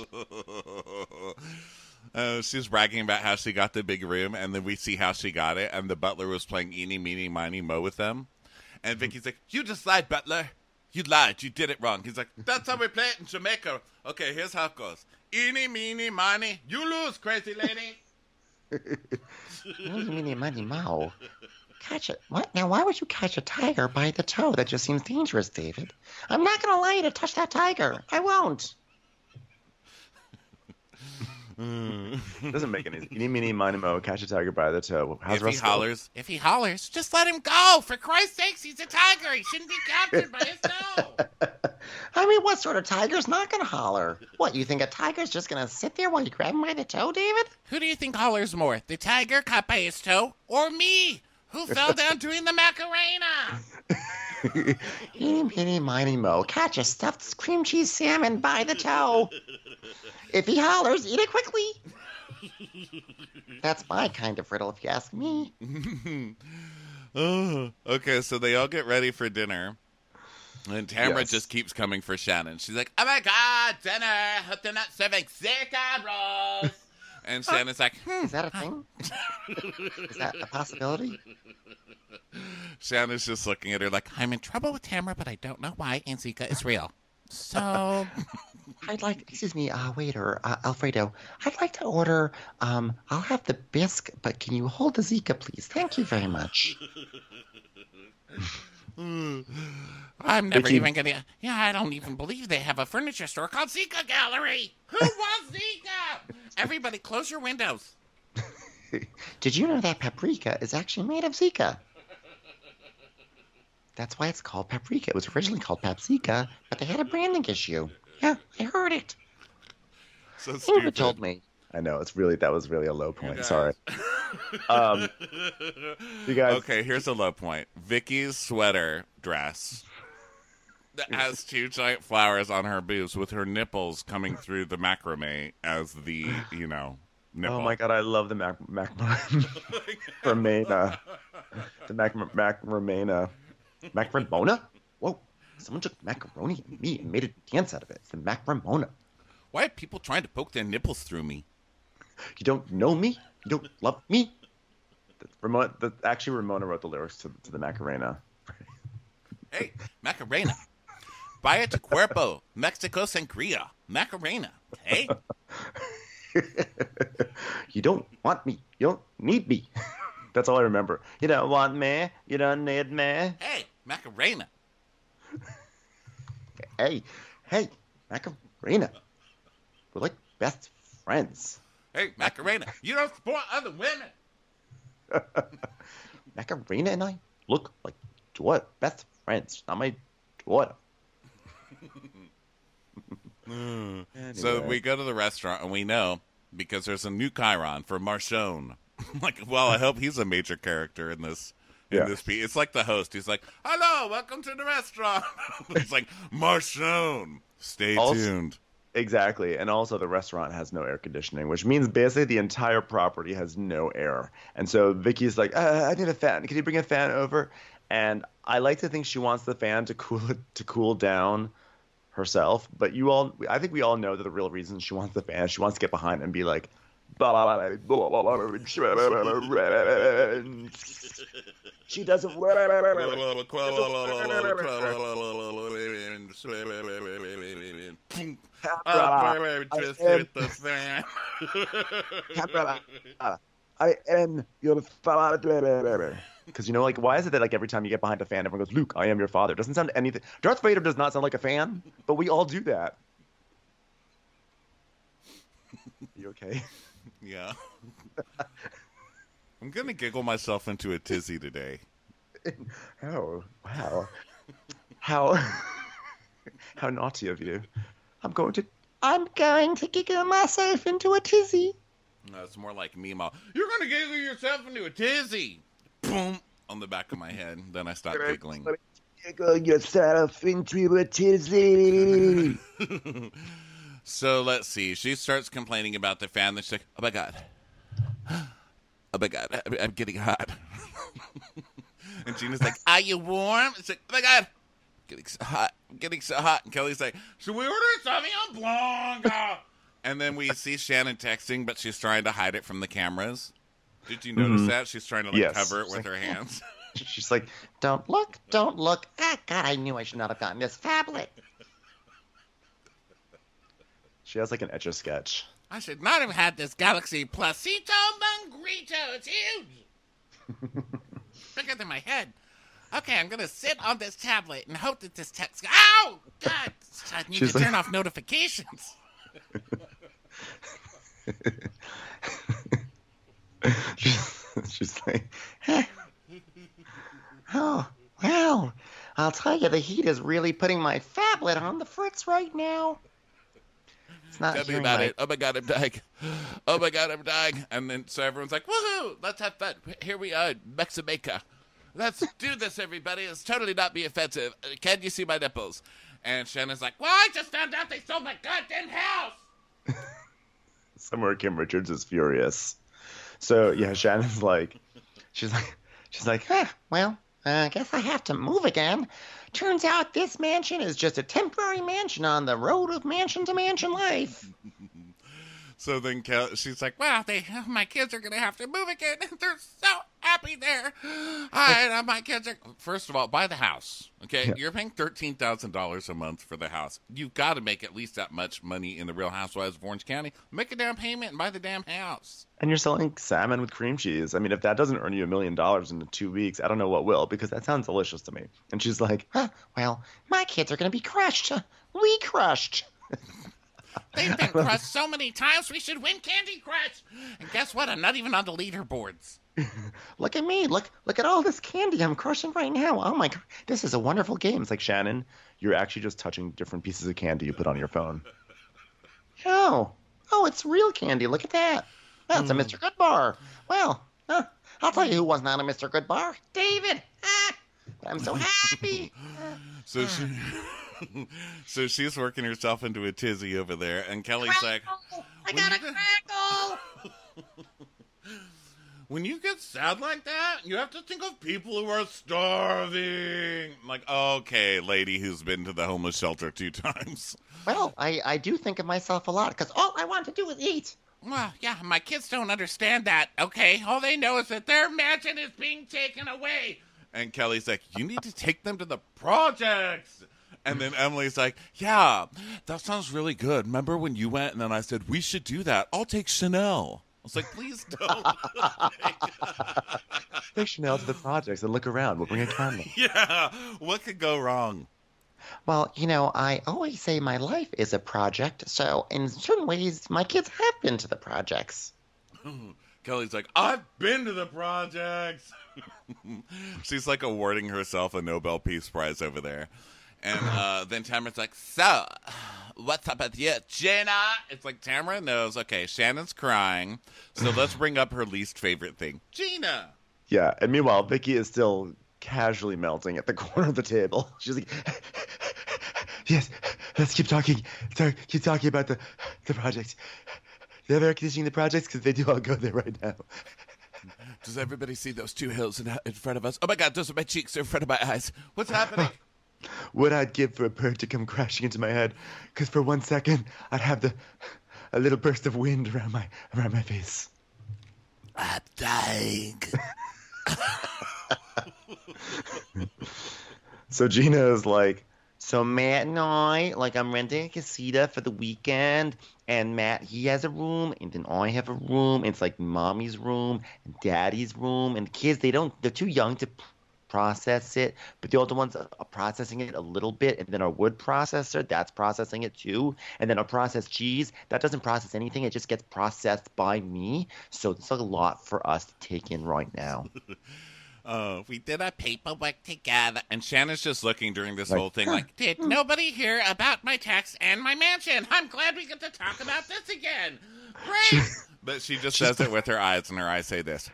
Uh, she's bragging about how she got the big room, and then we see how she got it, and the butler was playing eeny, meeny, miny, mo with them. And Vicky's like, you decide, butler. You lied. You did it wrong. He's like, that's how we play it in Jamaica. Okay, here's how it goes. Eeny, meeny, miny. You lose, crazy lady. Eeny, meeny, miny, moe. Catch it. What? Now, why would you catch a tiger by the toe? That just seems dangerous, David. I'm not going to allow you to touch that tiger. I won't. Doesn't make any sense. Eeny, meeny, miny, moe, catch a tiger by the toe. How's If he Russ go? hollers, If he hollers, just let him go. For Christ's sakes, he's a tiger. He shouldn't be captured by his toe. I mean, what sort of tiger's not going to holler? What, you think a tiger's just going to sit there while you grab him by the toe, David? Who do you think hollers more, the tiger caught by his toe, or me, who fell down doing the Macarena? Eeny, meeny, miny, moe, catch a stuffed cream cheese salmon by the toe. If he hollers, eat it quickly. That's my kind of riddle, if you ask me. oh, okay, so they all get ready for dinner. And Tamara Yes. just keeps coming for Shannon. She's like, Oh my God, dinner! Hope they're not serving Zika rolls. and Shannon's like, hmm. Is that a thing? Is that a possibility? Shannon's just looking at her like, I'm in trouble with Tamara, but I don't know why, and Zika is real. So, I'd like, excuse me, uh, waiter, uh, Alfredo. I'd like to order, um, I'll have the bisque, but can you hold the Zika, please? Thank you very much. I'm never Vicky- even gonna. Yeah, I don't even believe they have a furniture store called Zika Gallery. Who wants Zika? Everybody, close your windows. Did you know that paprika is actually made of Zika? That's why it's called paprika. It was originally called Papsika, but they had a branding issue. Yeah, I heard it. so Ingrid stupid. told me. I know it's really that was really a low point. guys. Sorry. Um, you guys. Okay, here's a low point. Vicky's sweater dress that has two giant flowers on her boobs with her nipples coming through the macrame as the, you know, nipple. Oh my god, I love the mac mac Ramena. The mac mac Ramena. Mac Ramona? Whoa! Someone took macaroni and meat and made a dance out of it. It's the mac Ramona. Why are people trying to poke their nipples through me? You don't know me? You don't love me? The, Ramona, the, actually, Ramona wrote the lyrics to, to the Macarena. Hey, Macarena. Vaya tu cuerpo, Mexico Sangria. Macarena. Hey. You don't want me. You don't need me. That's all I remember. You don't want me. You don't need me. Hey, Macarena. Hey, hey, Macarena. We're like best friends. Hey, Macarena. You don't support other women. Macarena and I look like what? Best friends. Not my daughter. So we go to the restaurant and we know because there's a new Chiron for Marchone. Like, well, I hope he's a major character in this. In Yeah. this piece. It's like the host. He's like, "Hello, welcome to the restaurant." It's like Marchone. Stay Also- tuned. Exactly. And also the restaurant has no air conditioning, which means basically the entire property has no air. And so Vicky's like, uh, I need a fan. Can you bring a fan over? And I like to think she wants the fan to cool it, to cool down herself. But you all, I think we all know that the real reason she wants the fan is she wants to get behind it and be like, she doesn't. I am your father. Because you know, like, why is it that like every time you get behind a fan, everyone goes, "Luke, I am your father"? Doesn't sound anything. Darth Vader does not sound like a fan, but we all do that. You okay? Yeah. I'm gonna giggle myself into a tizzy today. Oh, wow. How how naughty of you. I'm going to I'm going to giggle myself into a tizzy. No, it's more like Mimo. You're gonna giggle yourself into a tizzy. Boom on the back of my head. Then I stop giggling. giggle yourself into a tizzy. So let's see. She starts complaining about the fan. Then she's like, "Oh my god, oh my god, I'm, I'm getting hot." And Gina's like, "Are you warm?" It's like, "Oh my god, I'm getting so hot, I'm getting so hot." And Kelly's like, "Should we order Sauvignon Blanc?" And then we see Shannon texting, but she's trying to hide it from the cameras. Did you notice Mhm. that? She's trying to like Yes. cover it with her hands. She's like, don't look, don't look. Ah, God, I knew I should not have gotten this phablet. She has like an Etch-a-Sketch. I should not have had this Galaxy Placito Mongrito. It's huge. Bigger than my head. Okay, I'm going to sit on this tablet and hope that this text... Ow! God! I need She's to like- turn off notifications. she's, she's like, Oh, well, I'll tell you, the heat is really putting my phablet on the fritz right now. It's not Tell me hearing about my- it. Oh my God, I'm dying. Oh my God, I'm dying. And then so everyone's like, woohoo, let's have fun. Here we are, Meximeca. Let's do this, everybody. It's totally not be offensive. Uh, Can you see my nipples? And Shannon's like, Well, I just found out they sold my goddamn house. somewhere Kim Richards is furious. So yeah, Shannon's like, she's like, She's like, huh, well, I guess I have to move again. Turns out this mansion is just a temporary mansion on the road of mansion to mansion life. so then Kel- she's like, Well, they, my kids are going to have to move again. They're so happy there. I, uh, my kids are... first of all, buy the house. Okay, you're paying thirteen thousand dollars a month for the house. You've got to make at least that much money in the Real Housewives of Orange County. Make a down payment and buy the damn house. and you're selling salmon with cream cheese. I mean, if that doesn't earn you a million dollars in two weeks, I don't know what will, because that sounds delicious to me. And she's like, Huh, well, my kids are going to be crushed. We crushed. They've been crushed so many times, we should win Candy Crush. And guess what? I'm not even on the leaderboards. Look at me. Look look at all this candy I'm crushing right now. Oh, my God. This is a wonderful game. it's like, Shannon, you're actually just touching different pieces of candy you put on your phone. Oh, oh, it's real candy. Look at that. That's a Mister Goodbar. Well, huh, I'll tell you who was not a Mister Goodbar. David. Ah, but I'm so happy. So she, so she's working herself into a tizzy over there, and Kelly's like, I got a crackle. when you get sad like that, you have to think of people who are starving. I'm like, okay, lady who's been to the homeless shelter two times. Well, I, I do think of myself a lot because all I want to do is eat. Well, yeah, my kids don't understand that, okay? All they know is that their mansion is being taken away. And Kelly's like, you need to take them to the projects. And then Emily's like, yeah, that sounds really good. Remember when you went and then I said, we should do that. I'll take Chanel. I was like, please don't. Take Chanel to the projects and look around. We'll bring a camera. Yeah, what could go wrong? Well, you know, I always say my life is a project, so in certain ways, my kids have been to the projects. Kelly's like, I've been to the projects. She's like awarding herself a Nobel Peace Prize over there. And uh, then Tamara's like, so, what's up with you, Jenna? It's like Tamara knows, okay, Shannon's crying, so let's bring up her least favorite thing, Gina. Yeah, and meanwhile, Vicky is still casually melting at the corner of the table. She's like, yes, let's keep talking. Sorry, keep talking about the the projects. Do you have air conditioning the projects? Because they do, I'll go there right now. Does everybody see those two hills in, in front of us? Oh my God, those are my cheeks. They're in front of my eyes. What's happening? What I'd give for a bird to come crashing into my head, because for one second I'd have the a little burst of wind around my around my face. I'm dying. So Gina is like, So Matt and I, like, I'm renting a casita for the weekend, and Matt, he has a room, and then I have a room. And it's like mommy's room and daddy's room, and the kids, they don't, they're too young to process it, but the older ones are processing it a little bit, and then our wood processor, that's processing it too, and then our processed cheese, that doesn't process anything, it just gets processed by me, so it's a lot for us to take in right now. Oh, we did our paperwork together. And Shannon's just looking during this Like, whole thing like, Did nobody hear about my tax and my mansion? I'm glad we get to talk about this again. Great. but she just says it with her eyes, and her eyes say this.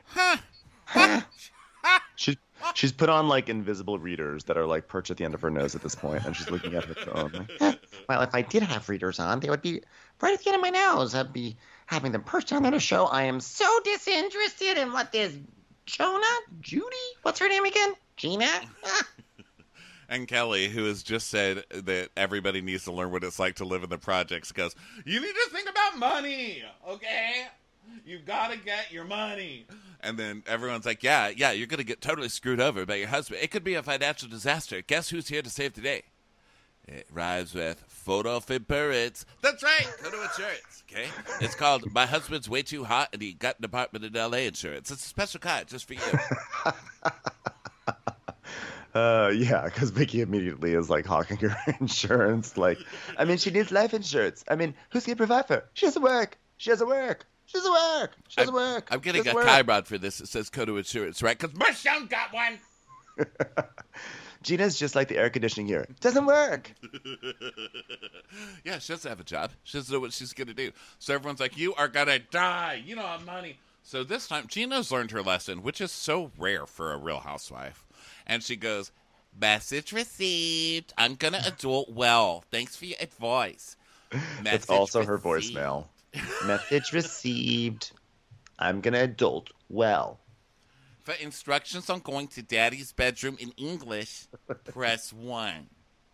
She's she's put on like invisible readers that are like perched at the end of her nose at this point, and she's looking at her phone. Like, Well, if I did have readers on, they would be right at the end of my nose. I'd be having them perched on there to show I am so disinterested in what this Jonah? Judy? What's her name again? Gina? Ah. And Kelly, who has just said that everybody needs to learn what it's like to live in the projects, goes, you need to think about money, okay? You gotta get your money. And then everyone's like, yeah, yeah, you're gonna get totally screwed over by your husband. It could be a financial disaster. Guess who's here to save the day? It rhymes with photo of birds. That's right. Go to insurance, okay? It's called My Husband's Way Too Hot and He Got an Apartment in L A Insurance. It's a special kind just for you. Uh, yeah, because Vicky immediately is like hawking her insurance. Like, I mean, she needs life insurance. I mean, who's going to provide for her? She doesn't work. She doesn't work. She doesn't work. She doesn't I'm, work. I'm getting a work. Kybron for this. It says go to insurance, right? Because Mershon got one. Gina's just like the air conditioning here. Doesn't work. Yeah, she doesn't have a job. She doesn't know what she's going to do. So everyone's like, you are going to die. You don't have money. So this time, Gina's learned her lesson, which is so rare for a real housewife. And she goes, message received. I'm going to adult well. Thanks for your advice. It's also received. her voicemail. Message received. I'm going to adult well. For instructions on going to daddy's bedroom in English, press one.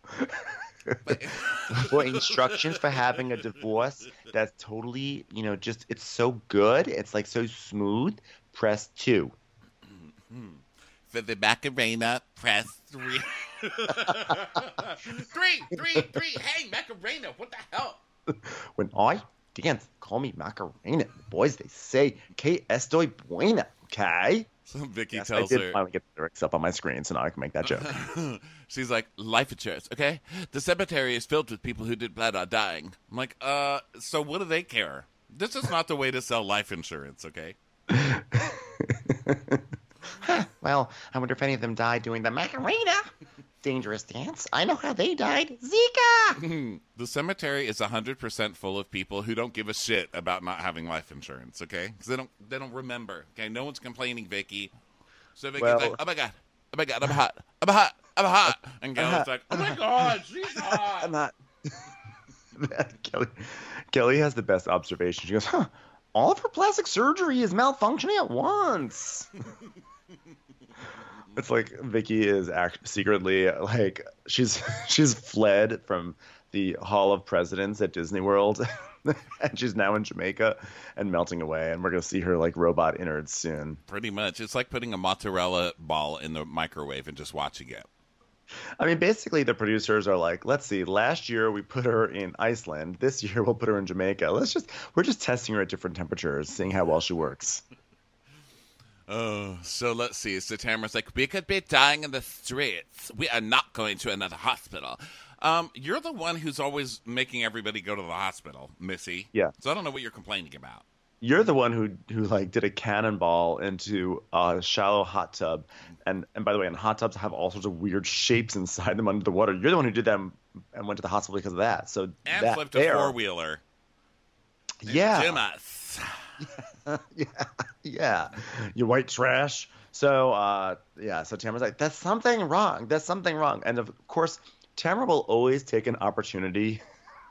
For instructions for having a divorce that's totally, you know, just, it's so good. It's like so smooth. Press two. Mm-hmm. For the Macarena, press three. three, three, three. Hey, Macarena, what the hell? When I dance, call me Macarena. The boys, they say, que estoy buena, okay? So Vicky yes, tells I did her. finally get the lyrics up on my screen, so now I can make that joke. She's like, life insurance, okay? The cemetery is filled with people who did plan on dying. I'm like, uh, so what do they care? This is not the way to sell life insurance, okay? Well, I wonder if any of them died doing the Macarena dangerous dance. I know how they died. Zika! The cemetery is one hundred percent full of people who don't give a shit about not having life insurance, okay? Because they don't, they don't remember, okay? No one's complaining, Vicky. So Vicky's Well- like, oh my God, oh my God, I'm hot, I'm hot, I'm hot. And Gail's hot. like, oh my God, she's hot. I'm not. Kelly, Kelly has the best observation. She goes, huh, all of her plastic surgery is malfunctioning at once. It's like Vicky is act- secretly like she's she's fled from the Hall of Presidents at Disney World, and she's now in Jamaica and melting away. And we're gonna see her like robot innards soon. Pretty much. It's like putting a mozzarella ball in the microwave and just watching it. I mean, basically, the producers are like, let's see. Last year we put her in Iceland. This year we'll put her in Jamaica. Let's just we're just testing her at different temperatures, seeing how well she works. Oh, so let's see. So Tamara's like, we could be dying in the streets. We are not going to another hospital. Um, you're the one who's always making everybody go to the hospital, Missy. Yeah. So I don't know what you're complaining about. You're the one who who like did a cannonball into a shallow hot tub, and and by the way, and hot tubs have all sorts of weird shapes inside them under the water. You're the one who did them and went to the hospital because of that. So And that flipped a there- four wheeler. Yeah. Jimas. yeah, yeah, you white trash. So, uh, yeah, so Tamara's like, there's something wrong. There's something wrong. And of course, Tamara will always take an opportunity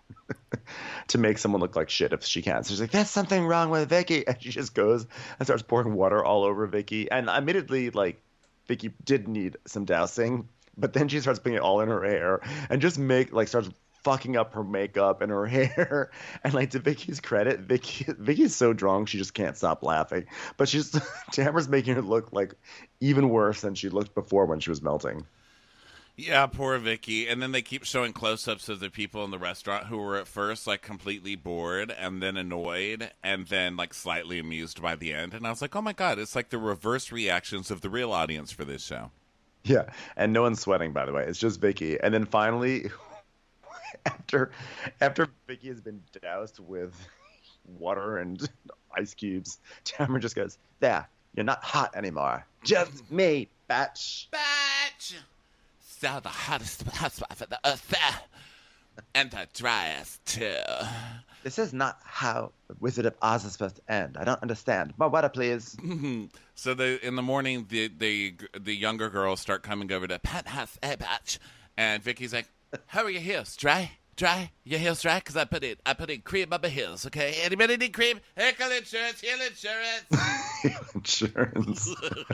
to make someone look like shit if she can. So she's like, there's something wrong with Vicky. And she just goes and starts pouring water all over Vicky. And admittedly, like, Vicky did need some dousing, but then she starts putting it all in her hair and just make, like, starts fucking up her makeup and her hair. And like, to Vicky's credit, Vicky Vicky's so drunk she just can't stop laughing. But she's Tamara's making her look like even worse than she looked before when she was melting. Yeah, poor Vicky. And then they keep showing close-ups of the people in the restaurant who were at first like completely bored and then annoyed and then like slightly amused by the end. And I was like, oh my God, it's like the reverse reactions of the real audience for this show. Yeah, and no one's sweating, by the way. It's just Vicky. And then finally, after after Vicky has been doused with water and ice cubes, Tamara just goes, there, you're not hot anymore. Just me, batch. Batch! So the hottest housewife of the earth there. And the driest, too. This is not how the Wizard of Oz is supposed to end. I don't understand. More water, please. So the, in the morning, the, the the younger girls start coming over to Penthouse A Batch. And Vicky's like, how are your heels? Dry? Dry? Your heels dry? Because I put in, I put in cream on my heels, okay? Anybody need cream? Heckle insurance, heel insurance. Insurance.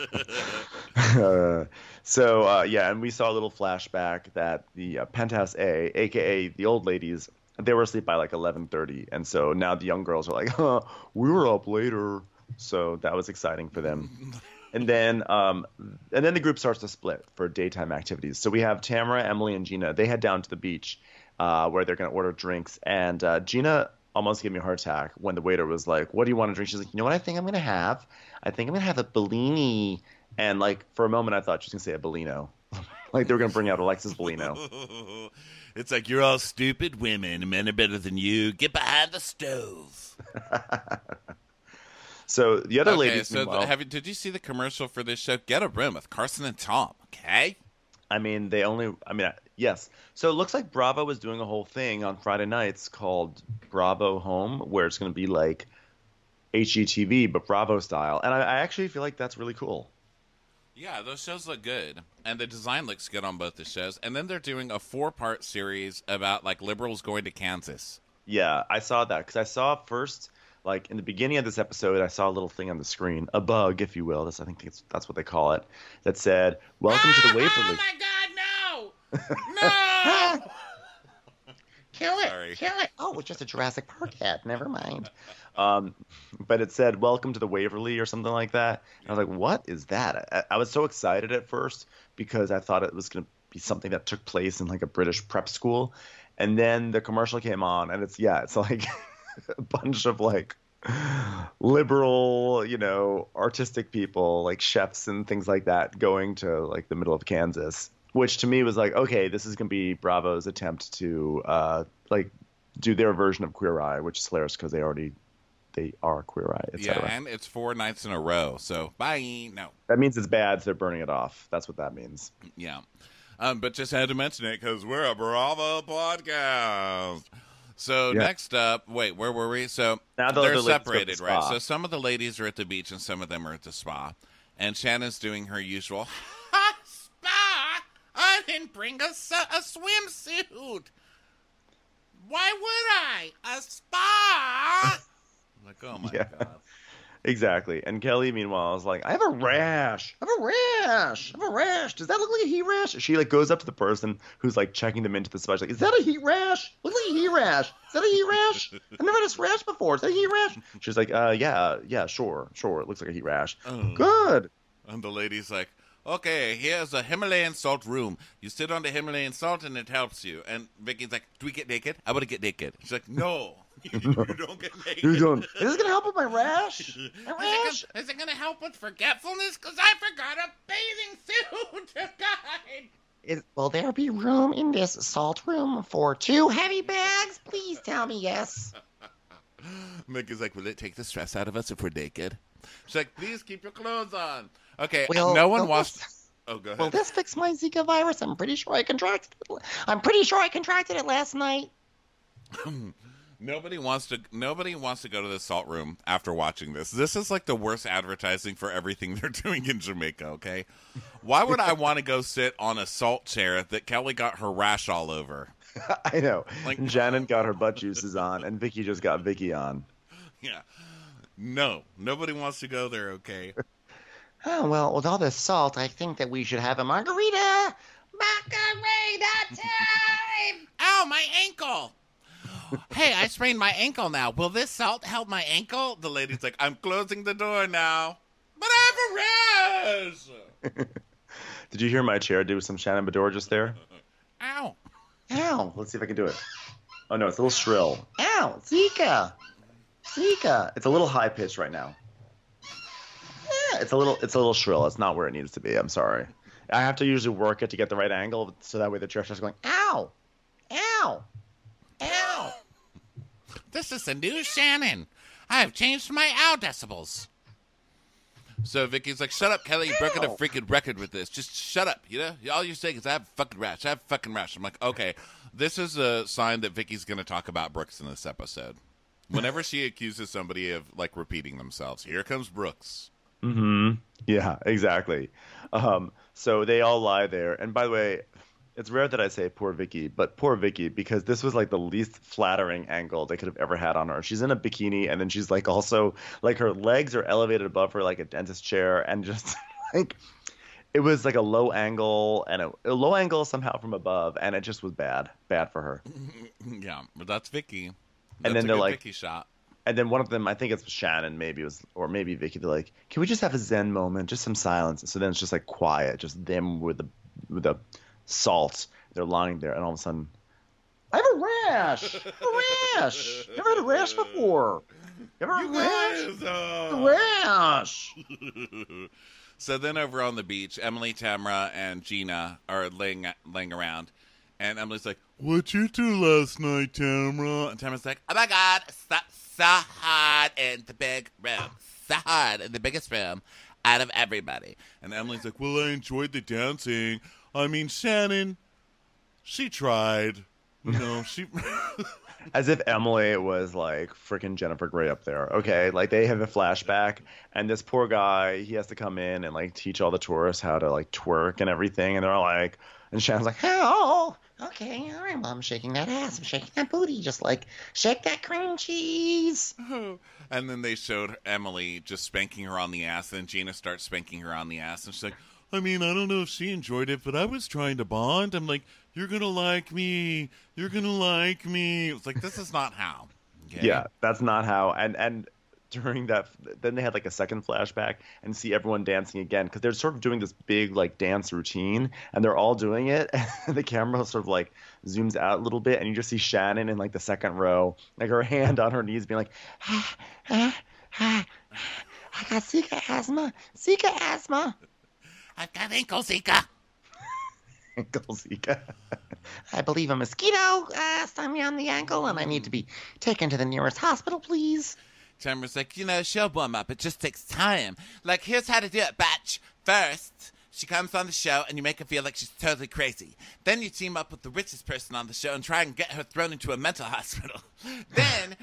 uh, so, uh, yeah, and we saw a little flashback that the uh, Penthouse A, a k a the old ladies, they were asleep by like eleven thirty, and so now the young girls are like, huh, we were up later. So that was exciting for them. And then um, and then the group starts to split for daytime activities. So we have Tamara, Emily, and Gina. They head down to the beach uh, where they're going to order drinks. And uh, Gina almost gave me a heart attack when the waiter was like, what do you want to drink? She's like, you know what I think I'm going to have? I think I'm going to have a Bellini. And like for a moment, I thought she was going to say a Bellino. Like they were going to bring out Alexis Bellino. It's like, you're all stupid women. Men are better than you. Get behind the stove. So the other okay, ladies, so the, have you, did you see the commercial for this show? Get a Room with Carson and Tom, okay? I mean, they only, I mean, yes. So it looks like Bravo is doing a whole thing on Friday nights called Bravo Home, where it's going to be like H G T V, but Bravo style. And I, I actually feel like that's really cool. Yeah, those shows look good. And the design looks good on both the shows. And then they're doing a four-part series about, like, liberals going to Kansas. Yeah, I saw that because I saw first, like, in the beginning of this episode, I saw a little thing on the screen, a bug, if you will. That's, I think that's, that's what they call it, that said, welcome ah, to the Waverly. Oh, my God, no! No! Kill it! Sorry. Kill it! Oh, it's just a Jurassic Park ad. Never mind. Um, but it said, welcome to the Waverly or something like that. And I was like, what is that? I, I was so excited at first because I thought it was going to be something that took place in like a British prep school. And then the commercial came on and it's, yeah, it's like a bunch of like liberal, you know, artistic people, like chefs and things like that going to like the middle of Kansas, which to me was like, okay, this is going to be Bravo's attempt to uh, like do their version of Queer Eye, which is hilarious because they already they are Queer Eye, et cetera. Yeah, and it's four nights in a row. So bye. No, that means it's bad. So they're burning it off. That's what that means. Yeah, um, but just had to mention it because we're a Bravo podcast. So yeah. next up, wait, where were we? So now the they're ladies go to the separated, spa. right? So some of the ladies are at the beach and some of them are at the spa. And Shannon's doing her usual Ha! Spa! I didn't bring a, su- a swimsuit. Why would I? A spa! Like, oh my Yeah. God. Exactly. And Kelly, meanwhile, is like, I have a rash. I have a rash. I have a rash. Does that look like a heat rash? She like goes up to the person who's like checking them into the spa. She's like, is that a heat rash? Looks like a heat rash. Is that a heat rash? I've never had a rash before. Is that a heat rash? She's like, uh, yeah, yeah, sure, sure. It looks like a heat rash. Oh. Good. And the lady's like, okay, here's a Himalayan salt room. You sit on the Himalayan salt and it helps you. And Vicky's like, do we get naked? I want to get naked. She's like, no, you, you don't get naked. You don't. Is this gonna help with my rash? My rash? Is it, gonna, is it gonna help with forgetfulness? Because I forgot a bathing suit, guide. Is, will there be room in this salt room for two heavy bags? Please tell me yes. Vicky's like, will it take the stress out of us if we're naked? She's like, please keep your clothes on. Okay, Will- no one will wants... this- Oh, go ahead. Will this fix my Zika virus? I'm pretty sure I contracted it. I'm pretty sure I contracted it last night. Nobody wants to. Nobody wants to go to the salt room after watching this. This is like the worst advertising for everything they're doing in Jamaica. Okay, why would I want to go sit on a salt chair that Kelly got her rash all over? I know. Like- Like, Janet got her butt juices on, and Vicky just got Vicky on. Yeah, no, nobody wants to go there. Okay, Oh, well, with all this salt, I think that we should have a margarita. Margarita time! Ow, my ankle. Hey, I sprained my ankle now. Will this salt help my ankle? the lady's like, I'm closing the door now, but I have a rash. Did you hear my chair do some Shannon Bedore just there? Ow. Ow. Let's see if I can do it. Oh no, it's a little shrill. Ow. Zika. Zika. It's a little high pitched right now. Yeah, it's a little it's a little shrill. It's not where it needs to be. I'm sorry. I have to usually work it to get the right angle, so that way the chair starts going. Ow. Ow. Ow. This is the new Shannon. I have changed my ow decibels. So Vicky's like, shut up, Kelly. You're breaking a freaking record with this. Just shut up, you know? All you're saying is I have a fucking rash. I have a fucking rash. I'm like, okay, this is a sign that Vicky's going to talk about Brooks in this episode. Whenever she accuses somebody of, like, repeating themselves, here comes Brooks. Mm-hmm. Yeah, exactly. Um, so they all lie there. And by the way, it's rare that I say poor Vicky, but poor Vicky, because this was like the least flattering angle they could have ever had on her. She's in a bikini, and then she's like also like her legs are elevated above her like a dentist chair, and just like It was like a low angle and a, a low angle somehow from above, and it just was bad, bad for her. Yeah, but that's Vicky. That's And then a they're good like- Vicky shot. And then one of them, I think it's Shannon, maybe it was, or maybe Vicky. They're like, "Can we just have a Zen moment, just some silence?" So then it's just like quiet, just them with the with the salt. They're lying there, and all of a sudden, I have a rash. A rash. Never had a rash before. Never had a rash. A rash. So then over on the beach, Emily, Tamara, and Gina are laying laying around. And Emily's like, "What'd you do last night, Tamara?" And Tamara's like, Oh my God, so, so hard in the big room. So hard in the biggest room out of everybody. and Emily's like, "Well, I enjoyed the dancing. I mean, Shannon, she tried. You know, she." As if Emily was like freaking Jennifer Grey up there. Okay, like they have a flashback, and this poor guy, he has to come in and like teach all the tourists how to like twerk and everything, and they're all like, and Shannon's like, Oh, okay, all right. Well, I'm shaking that ass. I'm shaking that booty. Just like shake that cream cheese. And then they showed Emily just spanking her on the ass, and Gina starts spanking her on the ass, and she's like, "I mean, I don't know if she enjoyed it, but I was trying to bond. I'm like, you're gonna like me. You're gonna like me." It's like, this is not how. Okay? yeah, that's not how. And and during that, then they had like a second flashback and see everyone dancing again because they're sort of doing this big like dance routine, and they're all doing it. And the camera sort of like zooms out a little bit, and you just see Shannon in like the second row, like her hand on her knees, being like, Ah, ah, ah. I got Zika asthma. Zika asthma. I've got ankle Zika. "Ankle Zika." I believe a mosquito uh, stung me on the ankle, and I need to be taken to the nearest hospital, please. Tamara's like, you know, she'll warm up. It just takes time. Like, here's how to do it, batch. First, she comes on the show, and you make her feel like she's totally crazy. Then you team up with the richest person on the show and try and get her thrown into a mental hospital. then,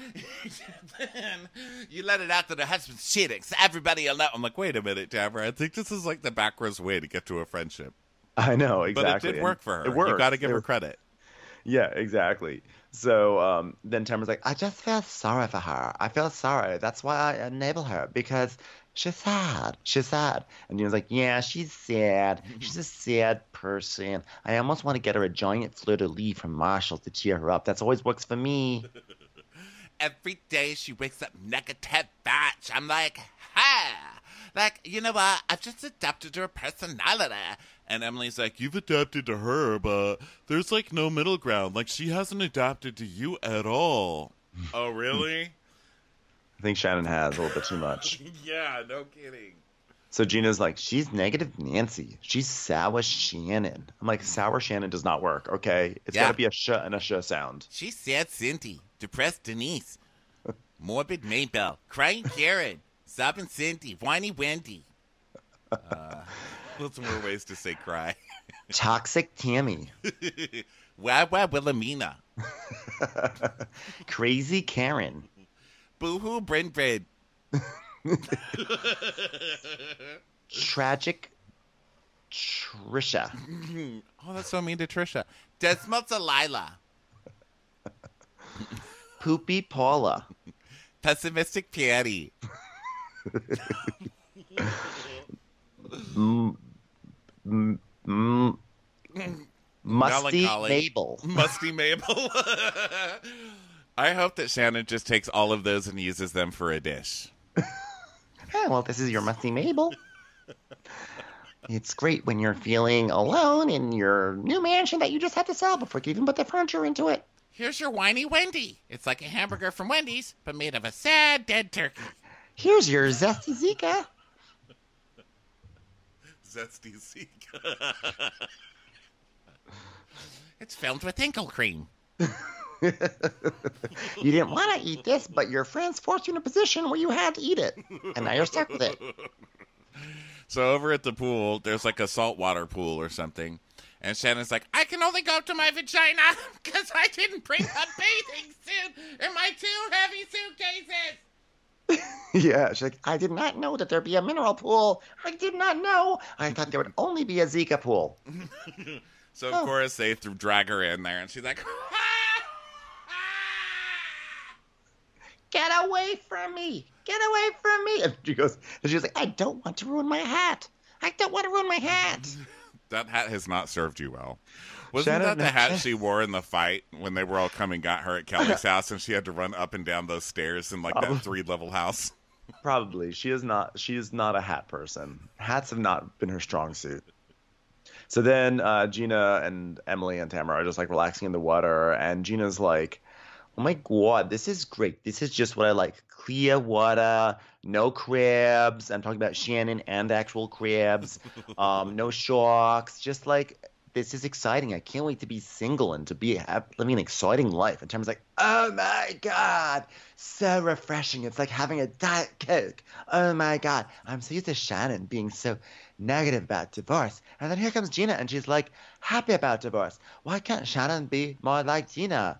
then you let it out that her husband's cheating, so everybody will know. I'm like, wait a minute, Tamara. I think this is like the backwards way to get to a friendship. I know, But exactly. it did And work for her. It worked. You got to give It- her credit. Yeah, exactly. So um, then Tamara's like, I just feel sorry for her. I feel sorry. That's why I enable her, because she's sad. She's sad. And Gina's like, yeah, she's sad. She's a sad person. I almost want to get her a giant fleur-de-lis from Marshall's to cheer her up. That's always works for me. Every day she wakes up negative batch. I'm like, ha! Like, you know what? I've just adapted to her personality. And Emily's like, you've adapted to her, but there's like no middle ground. Like, she hasn't adapted to you at all. Oh, really? I think Shannon has a little bit too much. Yeah, no kidding. So Gina's like, she's negative Nancy. She's sour Shannon. I'm like, sour Shannon does not work, okay? It's Yeah. got to be a sh and a sh sound. She's sad Cindy, depressed Denise, morbid Maybelle, crying Karen, sobbing Cindy, whiny Wendy. Lots more ways to say cry. Toxic Tammy. Wah wah Wilhelmina. Crazy Karen. Boo-hoo Bryn Bryn. Tragic Trisha. Oh, that's so mean to Trisha. Desmond Delilah. Poopy Paula. Pessimistic Patty. Mm, mm, mm, Musty Melancholy. Mabel. Musty Mabel. I hope that Shannon just takes all of those and uses them for a dish. Oh, well, this is your musty Mabel. It's great when you're feeling alone in your new mansion that you just had to sell before you even put the furniture into it. Here's your whiny Wendy. It's like a hamburger from Wendy's, but made of a sad dead turkey. Here's your zesty Zika. Zesty Zeke. It's filled with ankle cream. You didn't want to eat this, but your friends forced you in a position where you had to eat it. And now you're stuck with it. So over at the pool, there's like a saltwater pool or something. And Shannon's like, I can only go up to my vagina because I didn't bring a bathing suit in my two heavy suitcases. Yeah, she's like, I did not know that there'd be a mineral pool. I did not know. I thought there would only be a Zika pool. so of Oh. course they th- drag her in there. And she's like, Get away from me. Get away from me. And she goes, and she's like, I don't want to ruin my hat. I don't want to ruin my hat. That hat has not served you well. Wasn't Shannon- that the hat she wore in the fight when they were all coming and got her at Kelly's house and she had to run up and down those stairs in like Probably. that three-level house? Probably. She is not she is not a hat person. Hats have not been her strong suit. So then uh, Gina and Emily and Tamara are just like relaxing in the water, and Gina's like, oh my god, this is great. This is just what I like. Clear water, no crabs. I'm talking about Shannon and actual crabs. Um, no sharks. Just like, this is exciting. I can't wait to be single and to be have, living an exciting life. And Tamara's like, oh my god, so refreshing. It's like having a Diet Coke. Oh my god. I'm so used to Shannon being so negative about divorce. And then here comes Gina, and she's like, happy about divorce. Why can't Shannon be more like Gina?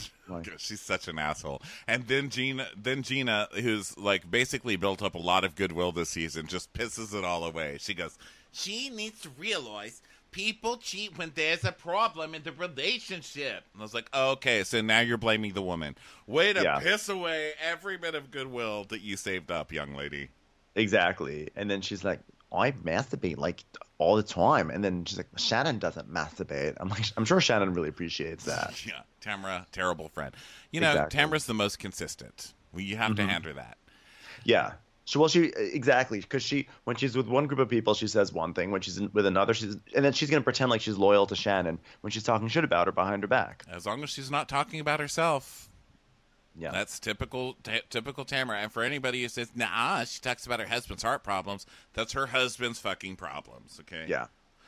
She's such an asshole. And then Gina, then Gina, who's like basically built up a lot of goodwill this season, just pisses it all away. She goes, She needs to realize people cheat when there's a problem in the relationship. and I was like, oh, okay, so now you're blaming the woman. Way to Yeah. piss away every bit of goodwill that you saved up, young lady. Exactly. And then she's like, I masturbate like all the time. And then she's like, Shannon doesn't masturbate. I'm like, I'm sure Shannon really appreciates that. Yeah, Tamara, terrible friend. You know, Exactly. Tamara's the most consistent. Well, you have to Mhm. hand her that. Yeah. She, well, she exactly because she when she's with one group of people, she says one thing. When she's in, with another, she's and then she's gonna pretend like she's loyal to Shannon when she's talking shit about her behind her back. As long as she's not talking about herself. Yeah. That's typical t- typical Tamara. And for anybody who says, nah, she talks about her husband's heart problems, that's her husband's fucking problems, okay? Yeah.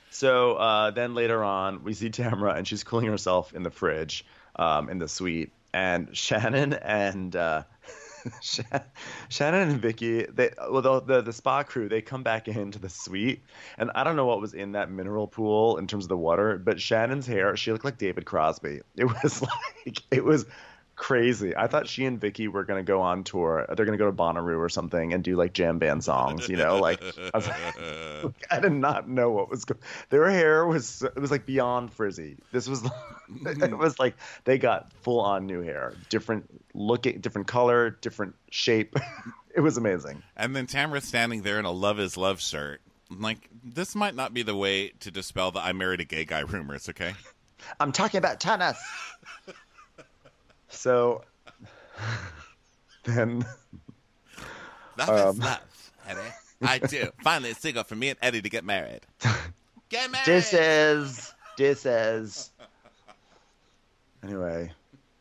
So uh, then later on, we see Tamara, and she's cooling herself in the fridge um, in the suite. And Shannon and uh, Shan- Shannon and Vicky, they well, the, the the spa crew, they come back into the suite, and I don't know what was in that mineral pool in terms of the water, but Shannon's hair, she looked like David Crosby. It was like it was crazy. I thought she and Vicky were gonna go on tour. They're gonna go to Bonnaroo or something and do like jam band songs, you know, like I, was like, I did not know what was going. Their hair was it was like beyond frizzy. This was it was like they got full on new hair, different looking, different color, different shape. It was amazing. And then Tamara's standing there in a Love is Love shirt. I'm like, this might not be the way to dispel the I married a gay guy rumors, okay? I'm talking about tennis. So then Love Um, is love, Eddie. I do. Finally, it's single for me and Eddie to get married. Get married. this is this is anyway.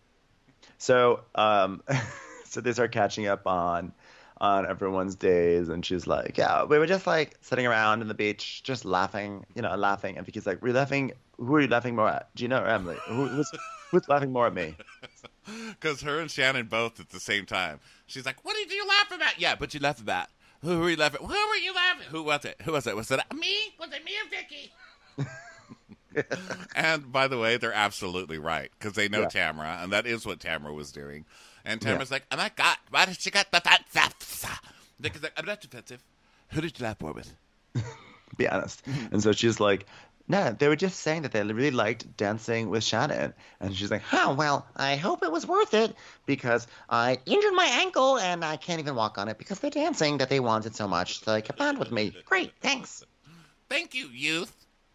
So um, so they start catching up on on everyone's days, and she's like, yeah, we were just like sitting around on the beach, just laughing, you know, laughing. And Vicky's like, we're laughing. Who are you laughing more at, Gina or Emily? Who, who's who's laughing more at me? Because her and Shannon both at the same time. She's like, What did you laugh about? yeah, but you laugh about. Who were you laughing? Who were you laughing? Who was it? Who was it? Was it? Me? Was it me or Vicky? And by the way, they're absolutely right because they know Yeah. Tamara, and that is what Tamara was doing. And Tamara's like, "Oh my god, why did she get defensive?" Vicky's like, "I'm not defensive. Who did you laugh more with?" Be honest. And so she's like, no, they were just saying that they really liked dancing with Shannon. And she's like, Oh, well, I hope it was worth it because I injured my ankle and I can't even walk on it because they're dancing that they wanted so much. So they kept on with me. Great, thanks. Thank you, youth.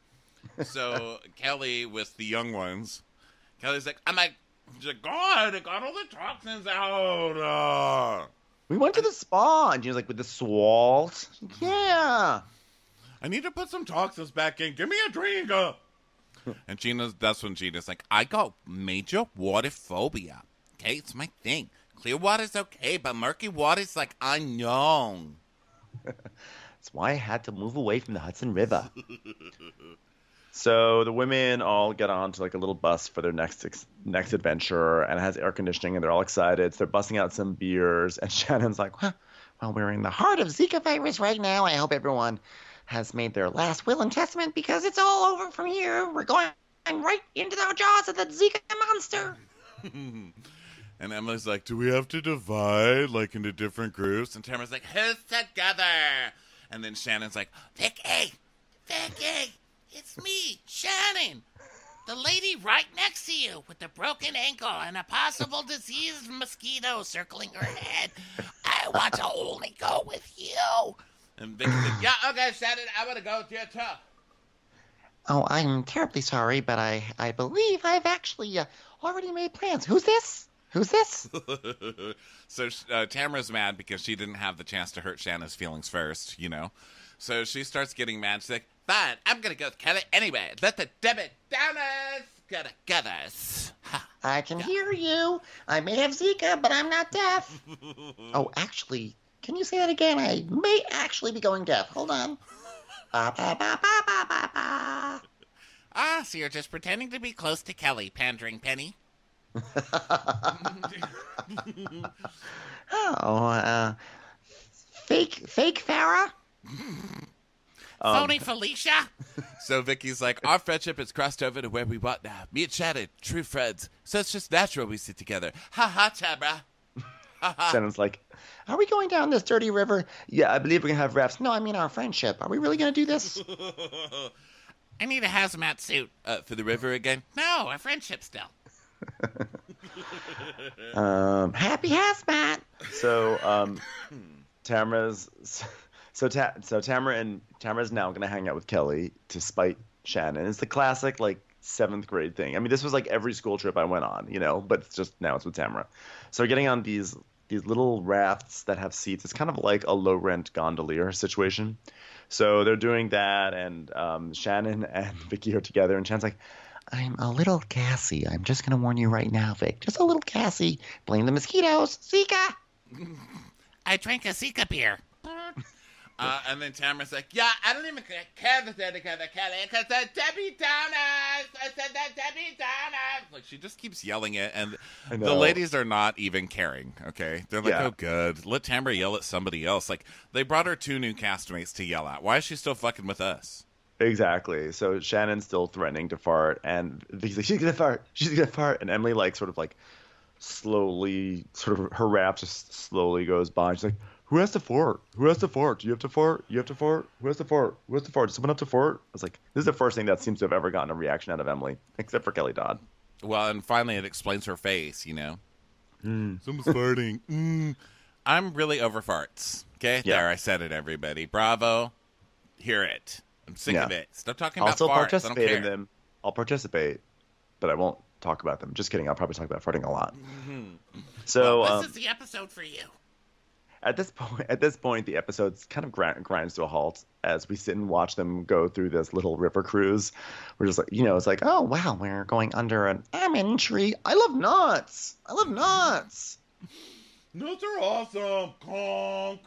So Kelly with the young ones, Kelly's like, I'm like, she's like, God, I got all the toxins out. Uh. we went to the spa. And she was like, with the swalt. Yeah. I need to put some toxins back in. Give me a drink. Uh. And Gina's, that's when Gina's like, I got major water phobia. Okay, it's my thing. Clear water's okay, but murky water's like unknown. That's why I had to move away from the Hudson River. So the women all get on to like a little bus for their next ex- next adventure, and it has air conditioning, and they're all excited. So they're busting out some beers, and Shannon's like, Huh. Well, we're in the heart of Zika virus right now. I hope everyone has made their last will and testament because it's all over from here. We're going right into the jaws of the Zika monster. And Emily's like, do we have to divide, like, into different groups? And Tamara's like, who's together? and then Shannon's like, Vicky, Vicky, it's me, Shannon. The lady right next to you with the broken ankle and a possible diseased mosquito circling her head. I want to only go with you. And Vicky's like, yeah, okay, Shannon, I want to go with you too. Oh, I'm terribly sorry, but I, I believe I've actually uh, already made plans. Who's this? Who's this? So uh, Tamara's mad because she didn't have the chance to hurt Shanna's feelings first, you know. So she starts getting mad. She's like, Fine, I'm gonna go with Kelly anyway. Let the Debbie Downers get together. I can hear you. I may have Zika, but I'm not deaf. Oh, actually, can you say that again? I may actually be going deaf. Hold on. Ba, ba, ba, ba, ba, ba, ba. Ah, so you're just pretending to be close to Kelly, pandering Penny. Oh, uh, fake, fake Farrah? Phony Felicia? so Vicky's like, our friendship has crossed over to where we want now. Me and Shannon, true friends. So it's just natural we sit together. Ha ha, Tamara. Ha ha. Shannon's like, Are we going down this dirty river? Yeah, I believe we're going to have rafts. No, I mean our friendship. Are we really going to do this? I need a hazmat suit. Uh, for the river again? No, a friendship still. um, Happy hazmat. so um, Tamara's so ta- so Tamara and Tamara's now gonna hang out with Kelly to spite Shannon. It's the classic like seventh grade thing. I mean, this was like every school trip I went on, you know, but it's just now it's with Tamara. So we're getting on these these little rafts that have seats. It's kind of like a low rent gondolier situation. So they're doing that, and um, Shannon and Vicky are together, and Shannon's like, I'm a little gassy. I'm just going to warn you right now, Vic. Just a little gassy. Blame the mosquitoes. Zika. I drank a Zika beer. Uh, and then Tamara's like, Yeah, I don't even care that they're together, Kelly, because they're Debbie Downers. I said they're Debbie Downers. like she just keeps yelling it, and I the know. ladies are not even caring, okay? They're like, Yeah. oh, good. Let Tamara yell at somebody else. Like, they brought her two new castmates to yell at. Why is she still fucking with us? exactly. So Shannon's still threatening to fart, and Vicky's like, she's gonna fart. She's gonna fart, and Emily like sort of like slowly, sort of her rap just slowly goes by. She's like, who has to fart? Who has to fart? Do you have to fart? You have to fart? Who has to fart? Who has to fart? Does someone have to fart? I was like, this is the first thing that seems to have ever gotten a reaction out of Emily, except for Kelly Dodd. Well, and finally it explains her face, you know? Mm. Someone's farting. Mm. I'm really over farts. Okay? Yeah. There, I said it, everybody. Bravo. Hear it. I'm sick Yeah. of it. Stop talking I'll about still farts. I don't participate care. in them. I'll participate, but I won't talk about them. Just kidding. I'll probably talk about farting a lot. So This um, is the episode for you. at this point, at this point, the episode kind of grind, grinds to a halt as we sit and watch them go through this little river cruise. We're just like, you know, it's like, oh wow, we're going under an almond tree. I love nuts. I love nuts. Nuts are awesome. Conk.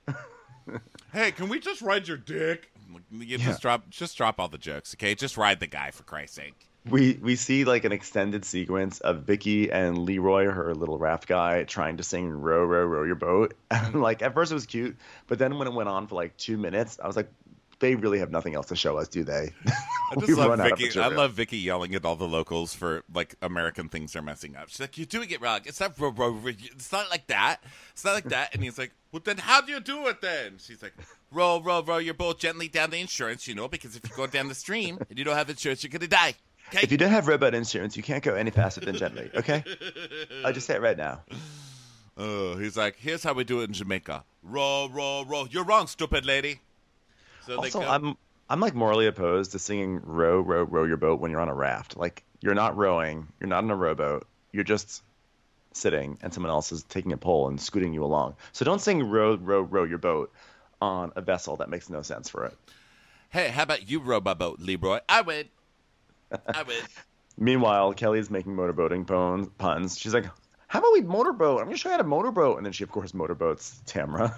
Hey, can we just ride your dick? You just drop, just drop all the jokes, okay? Just ride the guy, for Christ's sake. We we see like an extended sequence of Vicky and Leroy, her little raft guy, trying to sing "Row, row, row your boat." And like at first it was cute, but then when it went on for like two minutes, I was like, they really have nothing else to show us, do they? I just We've love run out of Vicky. I material. love Vicky yelling at all the locals for like American things they're messing up. She's like, "You're doing it wrong. It's not row, row, row. It's not like that. It's not like that." And he's like, "Well, then how do you do it then?" She's like, "Row, row, row your boat gently down the insurance. You know, because if you go down the stream and you don't have insurance, you're gonna die." Okay? If you don't have rowboat insurance, you can't go any faster than gently. Okay, I'll just say it right now. Oh, he's like, "Here's how we do it in Jamaica. Row, row, row. You're wrong, stupid lady." So Also, they go. I'm I'm like morally opposed to singing "Row, row, row your boat" when you're on a raft. Like you're not rowing, you're not in a rowboat, you're just sitting, and someone else is taking a pole and scooting you along. So don't sing "Row, row, row your boat" on a vessel. That makes no sense for it. Hey, how about you row my boat, Leroy? I win. I win. Meanwhile, Kelly's making motorboating puns. puns. She's like, "How about we motorboat? I'm gonna show you how to motorboat." And then she, of course, motorboats Tamara.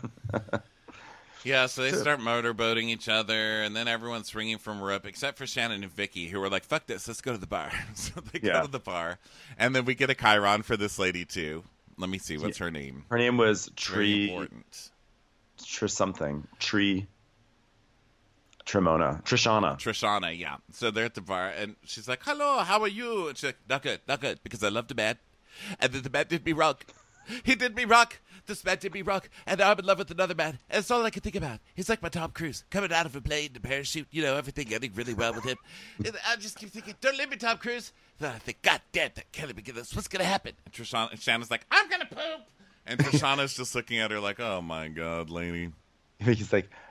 Yeah, so they start motorboating each other, and then everyone's swinging from a rope, except for Shannon and Vicky, who were like, "Fuck this, let's go to the bar." So they Yeah. go to the bar, and then we get a chyron for this lady too. Let me see, what's her name? Her name was Very Tree. important. Tr something. Tree. Tremona. Trishana. Trishana, yeah. So they're at the bar, and she's like, "Hello, how are you?" And she's like, "Not good, not good, because I love the man, and then the man did me wrong. He did me wrong. This man did me wrong, and now I'm in love with another man. And it's all I can think about. He's like my Tom Cruise, coming out of a plane, the parachute, you know, everything ending really well with him. And I just keep thinking, don't leave me, Tom Cruise. Then I think, God damn, that Kelly McGinnis, what's going to happen?" And Trishana, and Shannon's like, I'm gonna poop. and Trishana's just looking at her like, "Oh my God, lady." He's like,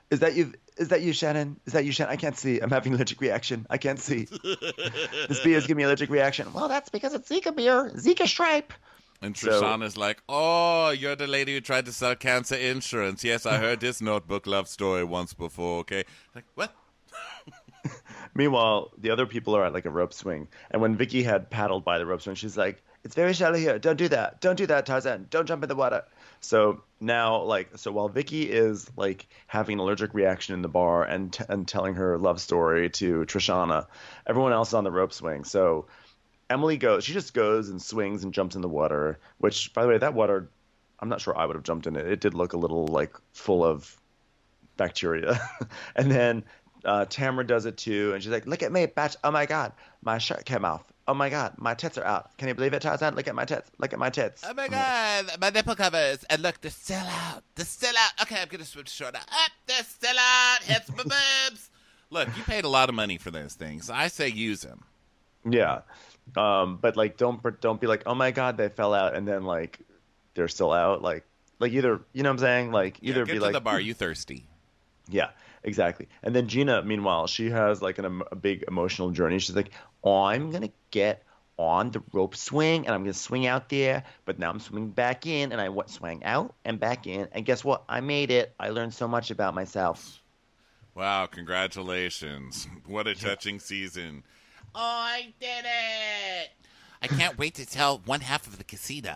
Is that you? Is that you, Shannon? Is that you, Shannon? I can't see. I'm having an allergic reaction. I can't see. This beer is giving me an allergic reaction. Well, that's because it's Zika beer. Zika stripe. And So- Trishana's like, oh, you're the lady who tried to sell cancer insurance. Yes, I heard this notebook love story once before, okay? Like, what? Meanwhile, the other people are at like a rope swing, and when Vicky had paddled by the rope swing, she's like, "It's very shallow here. Don't do that. Don't do that, Tarzan. Don't jump in the water." So now, like, so while Vicky is like having an allergic reaction in the bar and t- and telling her love story to Trishana, everyone else is on the rope swing. So Emily goes. She just goes and swings and jumps in the water. Which, by the way, that water, I'm not sure I would have jumped in it. It did look a little like full of bacteria. And then uh, Tamara does it too, and she's like, "Look at me, batch! Oh my God, my shirt came off. Oh my God, my tits are out. Can you believe it, Tarzan? Look at my tits. Look at my tits." Oh my God, my nipple covers. And look, they're still out. They're still out. Okay, I'm going to switch short up. They're still out. Hits my boobs. Look, you paid a lot of money for those things. I say use them. Yeah, um, but like, don't don't be like, "Oh my God, they fell out," and then like they're still out. Like, like either you know what I'm saying? Like either Yeah, get be to like, the bar, you thirsty. Yeah, exactly. And then Gina, meanwhile, she has like an, em- a big emotional journey. She's like, "Oh, I'm gonna get on the rope swing and I'm gonna swing out there, but now I'm swinging back in, and I went swang out and back in, and guess what? I made it. I learned so much about myself." Wow, congratulations. What a touching season. Oh, I did it. I can't wait to tell one half of the casita.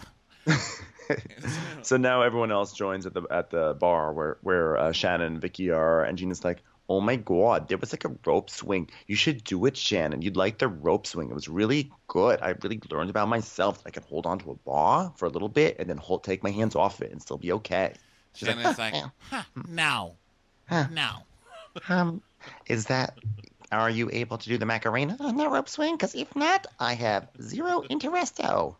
So now everyone else joins at the at the bar where where uh, Shannon and Vicky are, and Gina's like, "Oh my God, there was like a rope swing. You should do it, Shannon. You'd like the rope swing. It was really good. I really learned about myself. I could hold on to a bar for a little bit and then hold, take my hands off it and still be okay." She's like, Shannon's like, Huh, no. Huh. No. Um, is that? Are you able to do the Macarena on the rope swing? Because if not, I have zero interesto.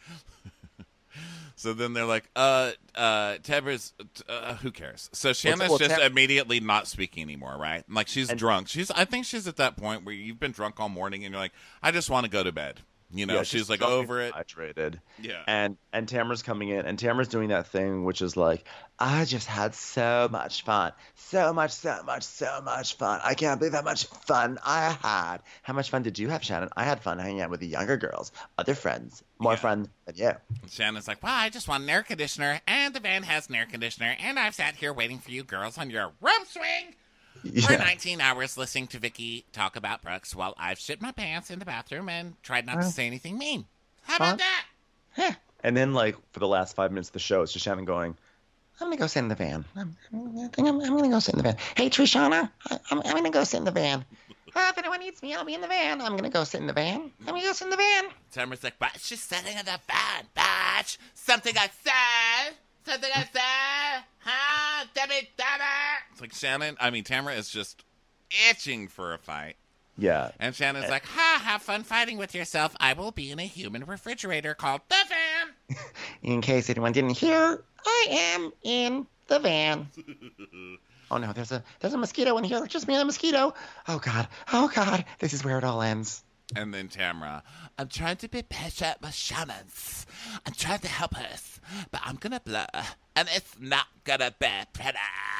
so then they're like, uh, uh, Tabra's, uh, who cares? So Shannon's well, just Tab- immediately not speaking anymore, right? Like, she's And- drunk. She's, I think she's at that point where you've been drunk all morning and you're like, I just want to go to bed. You know, Yeah, she's, like strongly over it. dehydrated. Yeah. And and Tamara's coming in, and Tamara's doing that thing, which is like, "I just had so much fun, so much, so much, so much fun. I can't believe how much fun I had." How much fun did you have, Shannon? I had fun hanging out with the younger girls, other friends, more Yeah. fun than you. Shannon's like, Well, I just want an air conditioner, and the van has an air conditioner, and I've sat here waiting for you girls on your rope swing for Yeah. nineteen hours listening to Vicky talk about Brooks while I've shit my pants in the bathroom and tried not to say anything mean. How about that? And then, like, for the last five minutes of the show, it's just Shannon going, I'm gonna go sit in the van. I'm, I think I'm, I'm gonna go sit in the van. Hey, Trishana, I, I'm, I'm gonna go sit in the van. Uh, if anyone needs me, I'll be in the van. I'm gonna go sit in the van. I'm gonna go sit in the van. Tamara's like, but she's sitting in the van, bitch. Something I said. Something I said. Huh? Damn it, damn it. it's like Shannon, I mean, Tamara is just itching for a fight. "Yeah." And Shannon's like, Ha, have fun fighting with yourself. I will be in a human refrigerator called the van. In case anyone didn't hear, I am in the van. Oh no, there's a there's a mosquito in here. Just me and a mosquito. Oh God. Oh God. This is where it all ends. and then Tamara, I'm trying to be patient with Shannon's. I'm trying to help her, but I'm gonna blur, and it's not gonna be pretty.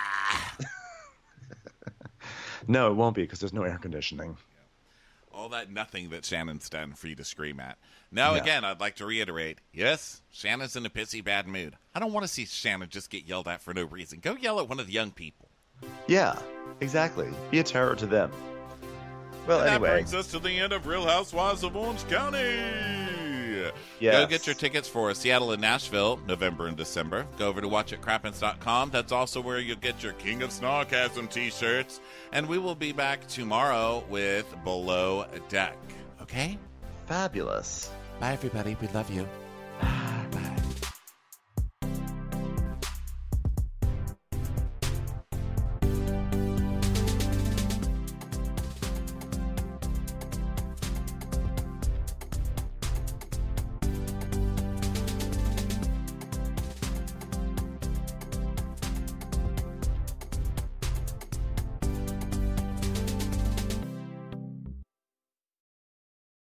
No, it won't be because there's no air conditioning. all that nothing that Shannon's done for you to scream at. Now, Yeah. again, I'd like to reiterate, yes, Shannon's in a pissy bad mood. I don't want to see Shannon just get yelled at for no reason. Go yell at one of the young people. Yeah, exactly. Be a terror to them. Well, And anyway. that brings us to the end of Real Housewives of Orange County. Go Yes. get your tickets for Seattle and Nashville, November and December. Go over to watch it crappens dot com. That's also where you'll get your King of Snarkasm t-shirts. And we will be back tomorrow with Below Deck. Okay? Fabulous. Bye, everybody. We love you.